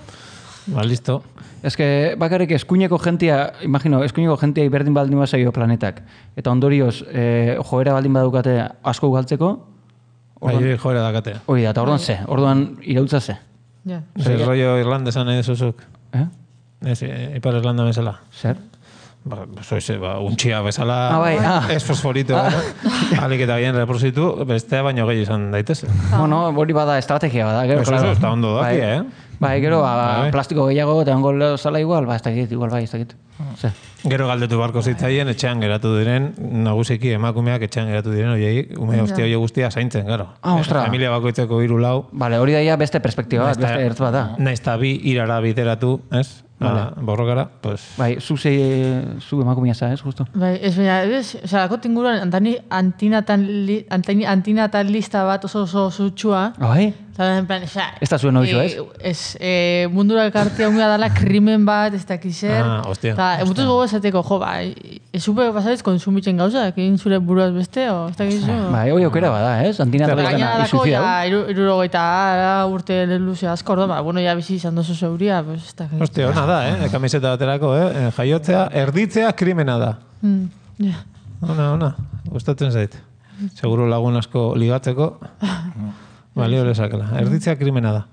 Speaker 4: Ba, listo.
Speaker 2: Ez que bakarrik eskuineko jentia, imagino, eskuineko jentia berdin baldin bazaio planetak. Eta ondorioz, eh, joera baldin badukate asko galtzeko,
Speaker 4: Bai, hori joera dakate.
Speaker 2: hori da, eta orduan ze, orduan irautza ze.
Speaker 5: Ja.
Speaker 4: Zer rollo irlandesan nahi duzuzuk.
Speaker 2: Eh?
Speaker 4: Ez, eh, Ipar Irlanda bezala.
Speaker 2: Zer?
Speaker 4: Ba, soize, ba, untxia bezala.
Speaker 2: Ah, bai, ah.
Speaker 4: Ez fosforito. Alik eta bien reprositu, bestea baino gehi izan daiteze.
Speaker 2: Bueno, hori bada estrategia bada, gero,
Speaker 4: Eso,
Speaker 2: claro.
Speaker 4: eso, está ondo daki,
Speaker 2: Bai.
Speaker 4: eh?
Speaker 2: Bai, gero, ba,
Speaker 4: Bai.
Speaker 2: plastiko gehiago eta ongo zala igual, ba, ez dakit, igual bai, ez dakit. Ze.
Speaker 4: Gero galdetu barko zitzaien, etxean geratu diren, nagusiki emakumeak etxean geratu diren, oiei, ume hostia hoi guztia zaintzen, garo.
Speaker 2: Ah, ostra.
Speaker 4: Familia bakoitzeko hiru lau,
Speaker 2: Vale, hori daia beste perspektiba bat, beste ertz bat da.
Speaker 4: naiz ta bi irara bideratu, ez? Vale. Borrokara, pues...
Speaker 2: Bai, zu zei, zu emakumia za, ez, justo?
Speaker 5: Bai, ez baina, ez, o sea, akot inguruan antani, antinatali, antini, antinatalista bat oso oso zutxua.
Speaker 2: Bai?
Speaker 5: Eta, en plan, o sea,
Speaker 2: Ez da zuen hobixo, ez?
Speaker 5: Ez, eh, mundura elkartia umea dala krimen bat, ez dakiz zer.
Speaker 4: Ah, hostia.
Speaker 5: Eta, mutuz gogo esateko, jo, ba, ez zupe pasatez konsumitzen gauza, egin zure buruaz beste, o, ez dakiz zu.
Speaker 2: Bai, hori aukera bada, ez?
Speaker 5: Eta
Speaker 2: Antinatalistena
Speaker 5: gaina dako,
Speaker 2: izuzi
Speaker 5: ja,
Speaker 2: hau.
Speaker 5: iru, irurogeita urte luze asko, orduan, ba, bueno, ja bizi izan dozu zeuria, pues, ez dakiz.
Speaker 4: Hostia, ona da, eh? Kamiseta baterako, eh? Jaiotzea, erditzea krimena da.
Speaker 5: Mm, ja.
Speaker 4: Ona, ona, gustatzen zait. Seguro lagun asko ligatzeko, balio lezakela. Erditzea krimena da.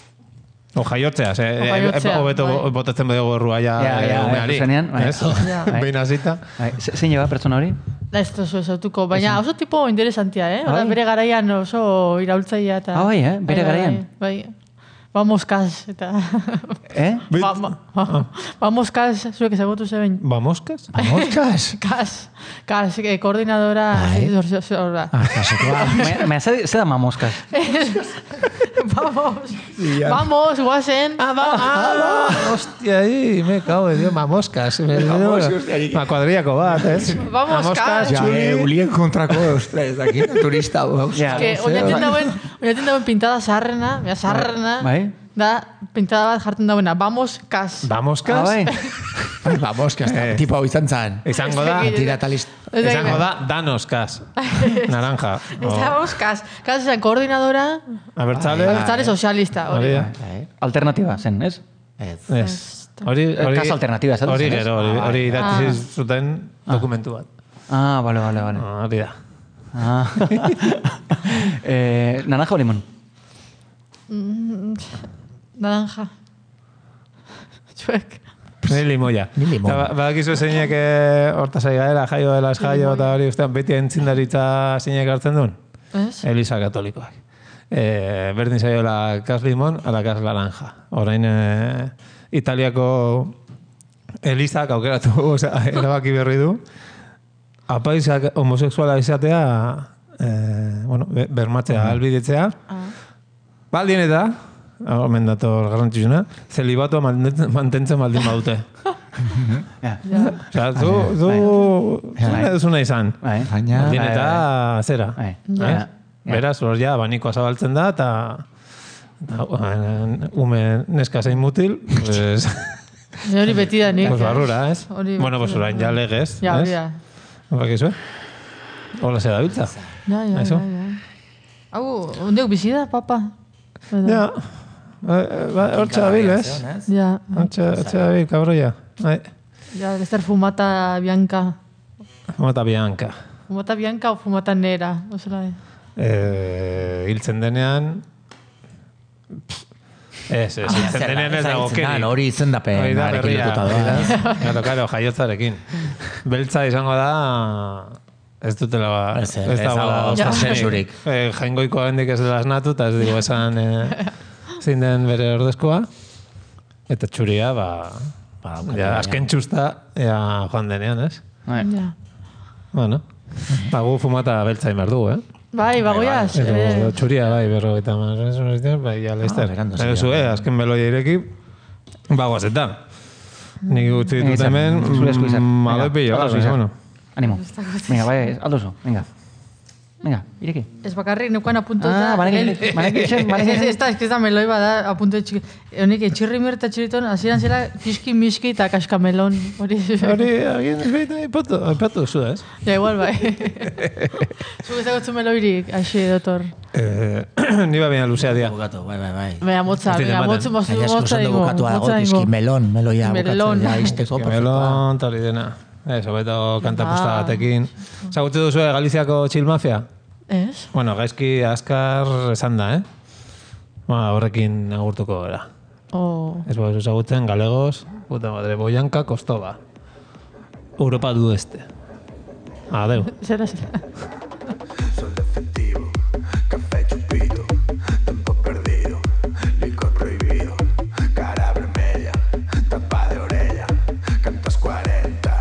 Speaker 4: O jaiotzea, ze,
Speaker 5: O jaiotzea,
Speaker 4: hobeto
Speaker 5: bai.
Speaker 4: botatzen badego errua ja,
Speaker 2: Ja, ja,
Speaker 4: eh, umeari.
Speaker 2: zuzenean, bai.
Speaker 4: Ez?
Speaker 5: Ja.
Speaker 4: Behin hasita.
Speaker 2: Bai, ze- zein eba pertsona hori?
Speaker 5: Da, ez tozu esautuko, baina oso tipo interesantia, eh? Ora,
Speaker 2: Bai.
Speaker 5: bere garaian oso iraultzaia eta...
Speaker 2: Ah, bai, eh? Bere garaian?
Speaker 5: Bai, bai. Vamos, kas, eta...
Speaker 2: Eh?
Speaker 5: Ba- ba- ba- Vamos, kas, zuek ezagutu zeben.
Speaker 4: Ba, moskas?
Speaker 3: Moskas?
Speaker 5: Kas, kas, eh, koordinadora...
Speaker 3: Bai.
Speaker 5: eh, zor- zor- zor- da.
Speaker 3: Ah, kasekoa.
Speaker 2: Me, me ze, ze da mamoskas?
Speaker 5: Vamos, vamos, guazen.
Speaker 4: Ah, ba, ah, ba. Hostia, ahí, me cago de Dios, ma moskas. Ma kuadriako bat, ez?
Speaker 5: Vamos,
Speaker 4: Ma
Speaker 5: kas.
Speaker 3: Ja, eh, ulien kontrako, ostra, ez dakit, turista.
Speaker 2: Ja.
Speaker 5: Que oinatzen dauen, oinatzen dauen pintada zaharrena, mira, zaharrena,
Speaker 2: Bai.
Speaker 5: da, pintada bat jartzen dauena, vamos, kas.
Speaker 4: Ba, moskas?
Speaker 2: Ah, bai.
Speaker 3: Bai, ba, moskas,
Speaker 4: Eh.
Speaker 3: tipo hau izan zan.
Speaker 4: Izango da,
Speaker 3: Antinatalist.
Speaker 5: Ez da-
Speaker 4: izango da, danoskas. Naranja.
Speaker 5: Ez da, vamos, kas. Kas esan koordinadora,
Speaker 4: Abertzale?
Speaker 5: abertzale sozialista, hori.
Speaker 4: Hori da.
Speaker 3: Bai,
Speaker 2: Alternatiba zen, ez?
Speaker 3: ez.
Speaker 4: Ez. Hori, hori,
Speaker 2: Kasu alternatiba, ez da?
Speaker 4: hori
Speaker 2: Ez?
Speaker 4: gero, hori, hori idatzi zuten dokumentu bat.
Speaker 2: Ah, bale, bale, bale.
Speaker 4: Ah, Hori da.
Speaker 2: Ah. eh, naranja o limon?
Speaker 5: Naranja. Txuek.
Speaker 4: Ni limoia.
Speaker 3: Ni limoi.
Speaker 4: Eta ba- badakizu zeinek eh, hortaz ari gaela, jaio dela ez jaio, eta hori ustean beti entzindaritza zeinek hartzen duen?
Speaker 5: Ez?
Speaker 4: Elisa katolikoak. E, berdin zaiola kas limon, ala kas laranja. Orain e, Italiako Elizak aukeratu, osea, erabaki berri du. Apaizak homosexuala izatea, eh, bueno, bermatzea, mm. albidetzea. Ah. Baldien eta, hemen dator garrantzitsuna, zelibatua mantentzen baldin badute. Osea, zu, zu, zu eduzuna izan. Baldien eta, zera. Beraz, hor ja, abanikoa zabaltzen da, eta ume neska zein mutil, pues...
Speaker 5: Hori beti da nik.
Speaker 4: Pues barrura, ez? Bueno, pues orain ja legez, ez?
Speaker 5: Ja, hori da.
Speaker 4: Bakizu, hola se da biltza.
Speaker 5: Ja, ja, ja. Hau, ondeuk bizi da, papa?
Speaker 4: Ja, hortxe da bil, ez?
Speaker 5: Ja.
Speaker 4: Hortxe da bil, kabroia.
Speaker 5: Ja, estar fumata bianca.
Speaker 4: Fumata bianca.
Speaker 5: Fumata bianca o fumata nera, osela.
Speaker 4: Hiltzen denean... Ez, ez, hiltzen denean ez dago keri.
Speaker 3: Hori izendapen arekin lotuta da.
Speaker 4: Claro, claro, jaiotzarekin. Beltza izango da... Ez dutela...
Speaker 3: Ez dago zensurik.
Speaker 4: Jaingoiko hendik ez dela esnatu, eta ez digo esan zein den bere ordezkoa. Eta txuria, ba... Azken txusta, joan denean, ez?
Speaker 5: Ja.
Speaker 4: Bueno, gu fumata beltza imar du, eh?
Speaker 5: Bai, bagoiaz.
Speaker 4: Ero txuria, bai, berro eta más. Bai, ja, leizter. Eta zu, eh, azken beloia ireki, bagoazetan. Nik utzi ditut hemen, maloi pillo. Bueno.
Speaker 2: Animo. Venga, bai, aldoso, venga. Venga, ireki.
Speaker 5: Ez bakarrik neukan apuntuta.
Speaker 2: Ah, banekin, banekin, banekin.
Speaker 5: Ez da, ez da meloi bada apuntu txiki. Honik, etxirri mirta txiriton, hasieran zela kiski miski eta kaskamelon. Hori,
Speaker 4: agin, beita, ipatu zu, ez?
Speaker 5: Ja, igual, bai. Zu ezagotzu meloirik, hasi, dotor.
Speaker 4: Ni ba bina luzea dia.
Speaker 3: Bukatu, bai, bai, bai.
Speaker 5: Baina, motza, baina, motza, motza, motza,
Speaker 3: ingo. Bukatu dago, kiski melon, meloia bukatzen da, izteko.
Speaker 4: Melon, tali dena. Ez, hobeto kantapusta batekin. Zagutze duzu Galiziako chill mafia?
Speaker 5: Ez?
Speaker 4: Bueno, gaizki askar esan da, eh? Ba, horrekin agurtuko gara.
Speaker 5: Oh.
Speaker 4: Ez bau zagutzen, galegos, puta madre, Boyanka, Kostova. Europa du este. Adeu.
Speaker 5: Zera, zera.
Speaker 6: Sol efectivo, café chupido, tiempo perdido, licor prohibido, cara vermella, tapa de orella, cantas cuarenta.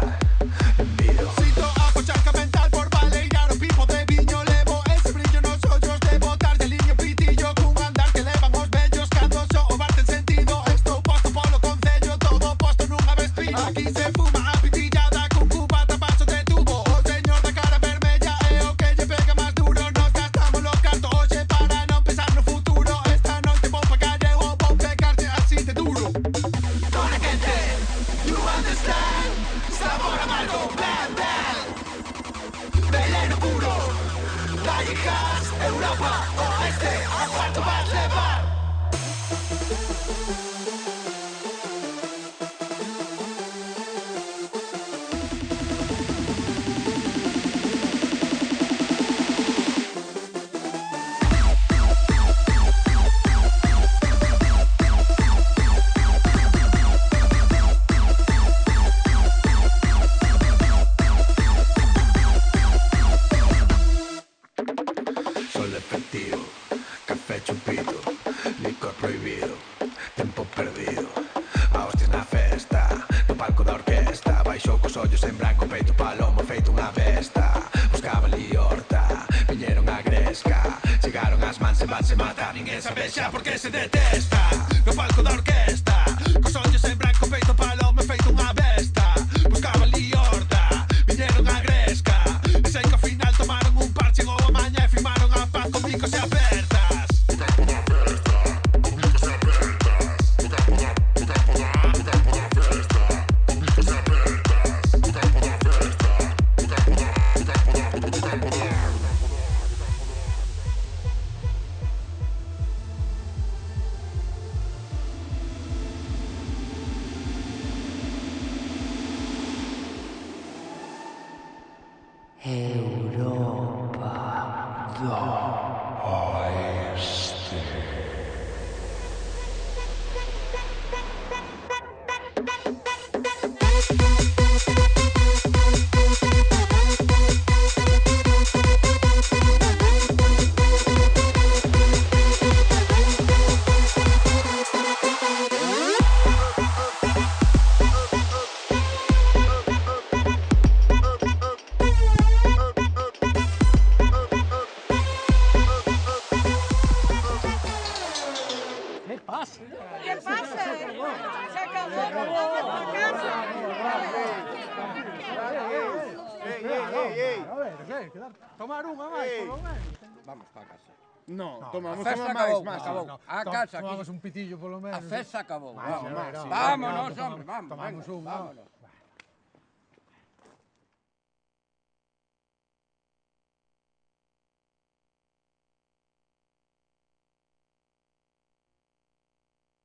Speaker 7: Joder, quedar, tomar unha máis, por lo menos.
Speaker 8: Vamos para casa.
Speaker 9: No, tomamos
Speaker 8: a festa
Speaker 9: unha
Speaker 8: acabou,
Speaker 9: máis, máis.
Speaker 8: acabou. A casa aquí.
Speaker 7: Tomamos un pitillo, por lo menos.
Speaker 8: A festa acabou.
Speaker 7: Vamos,
Speaker 8: Vámonos,
Speaker 7: sí,
Speaker 8: vámonos,
Speaker 7: tomamos-
Speaker 8: hombre, vamos.
Speaker 7: tomamos
Speaker 8: venga,
Speaker 7: un,
Speaker 8: vámonos.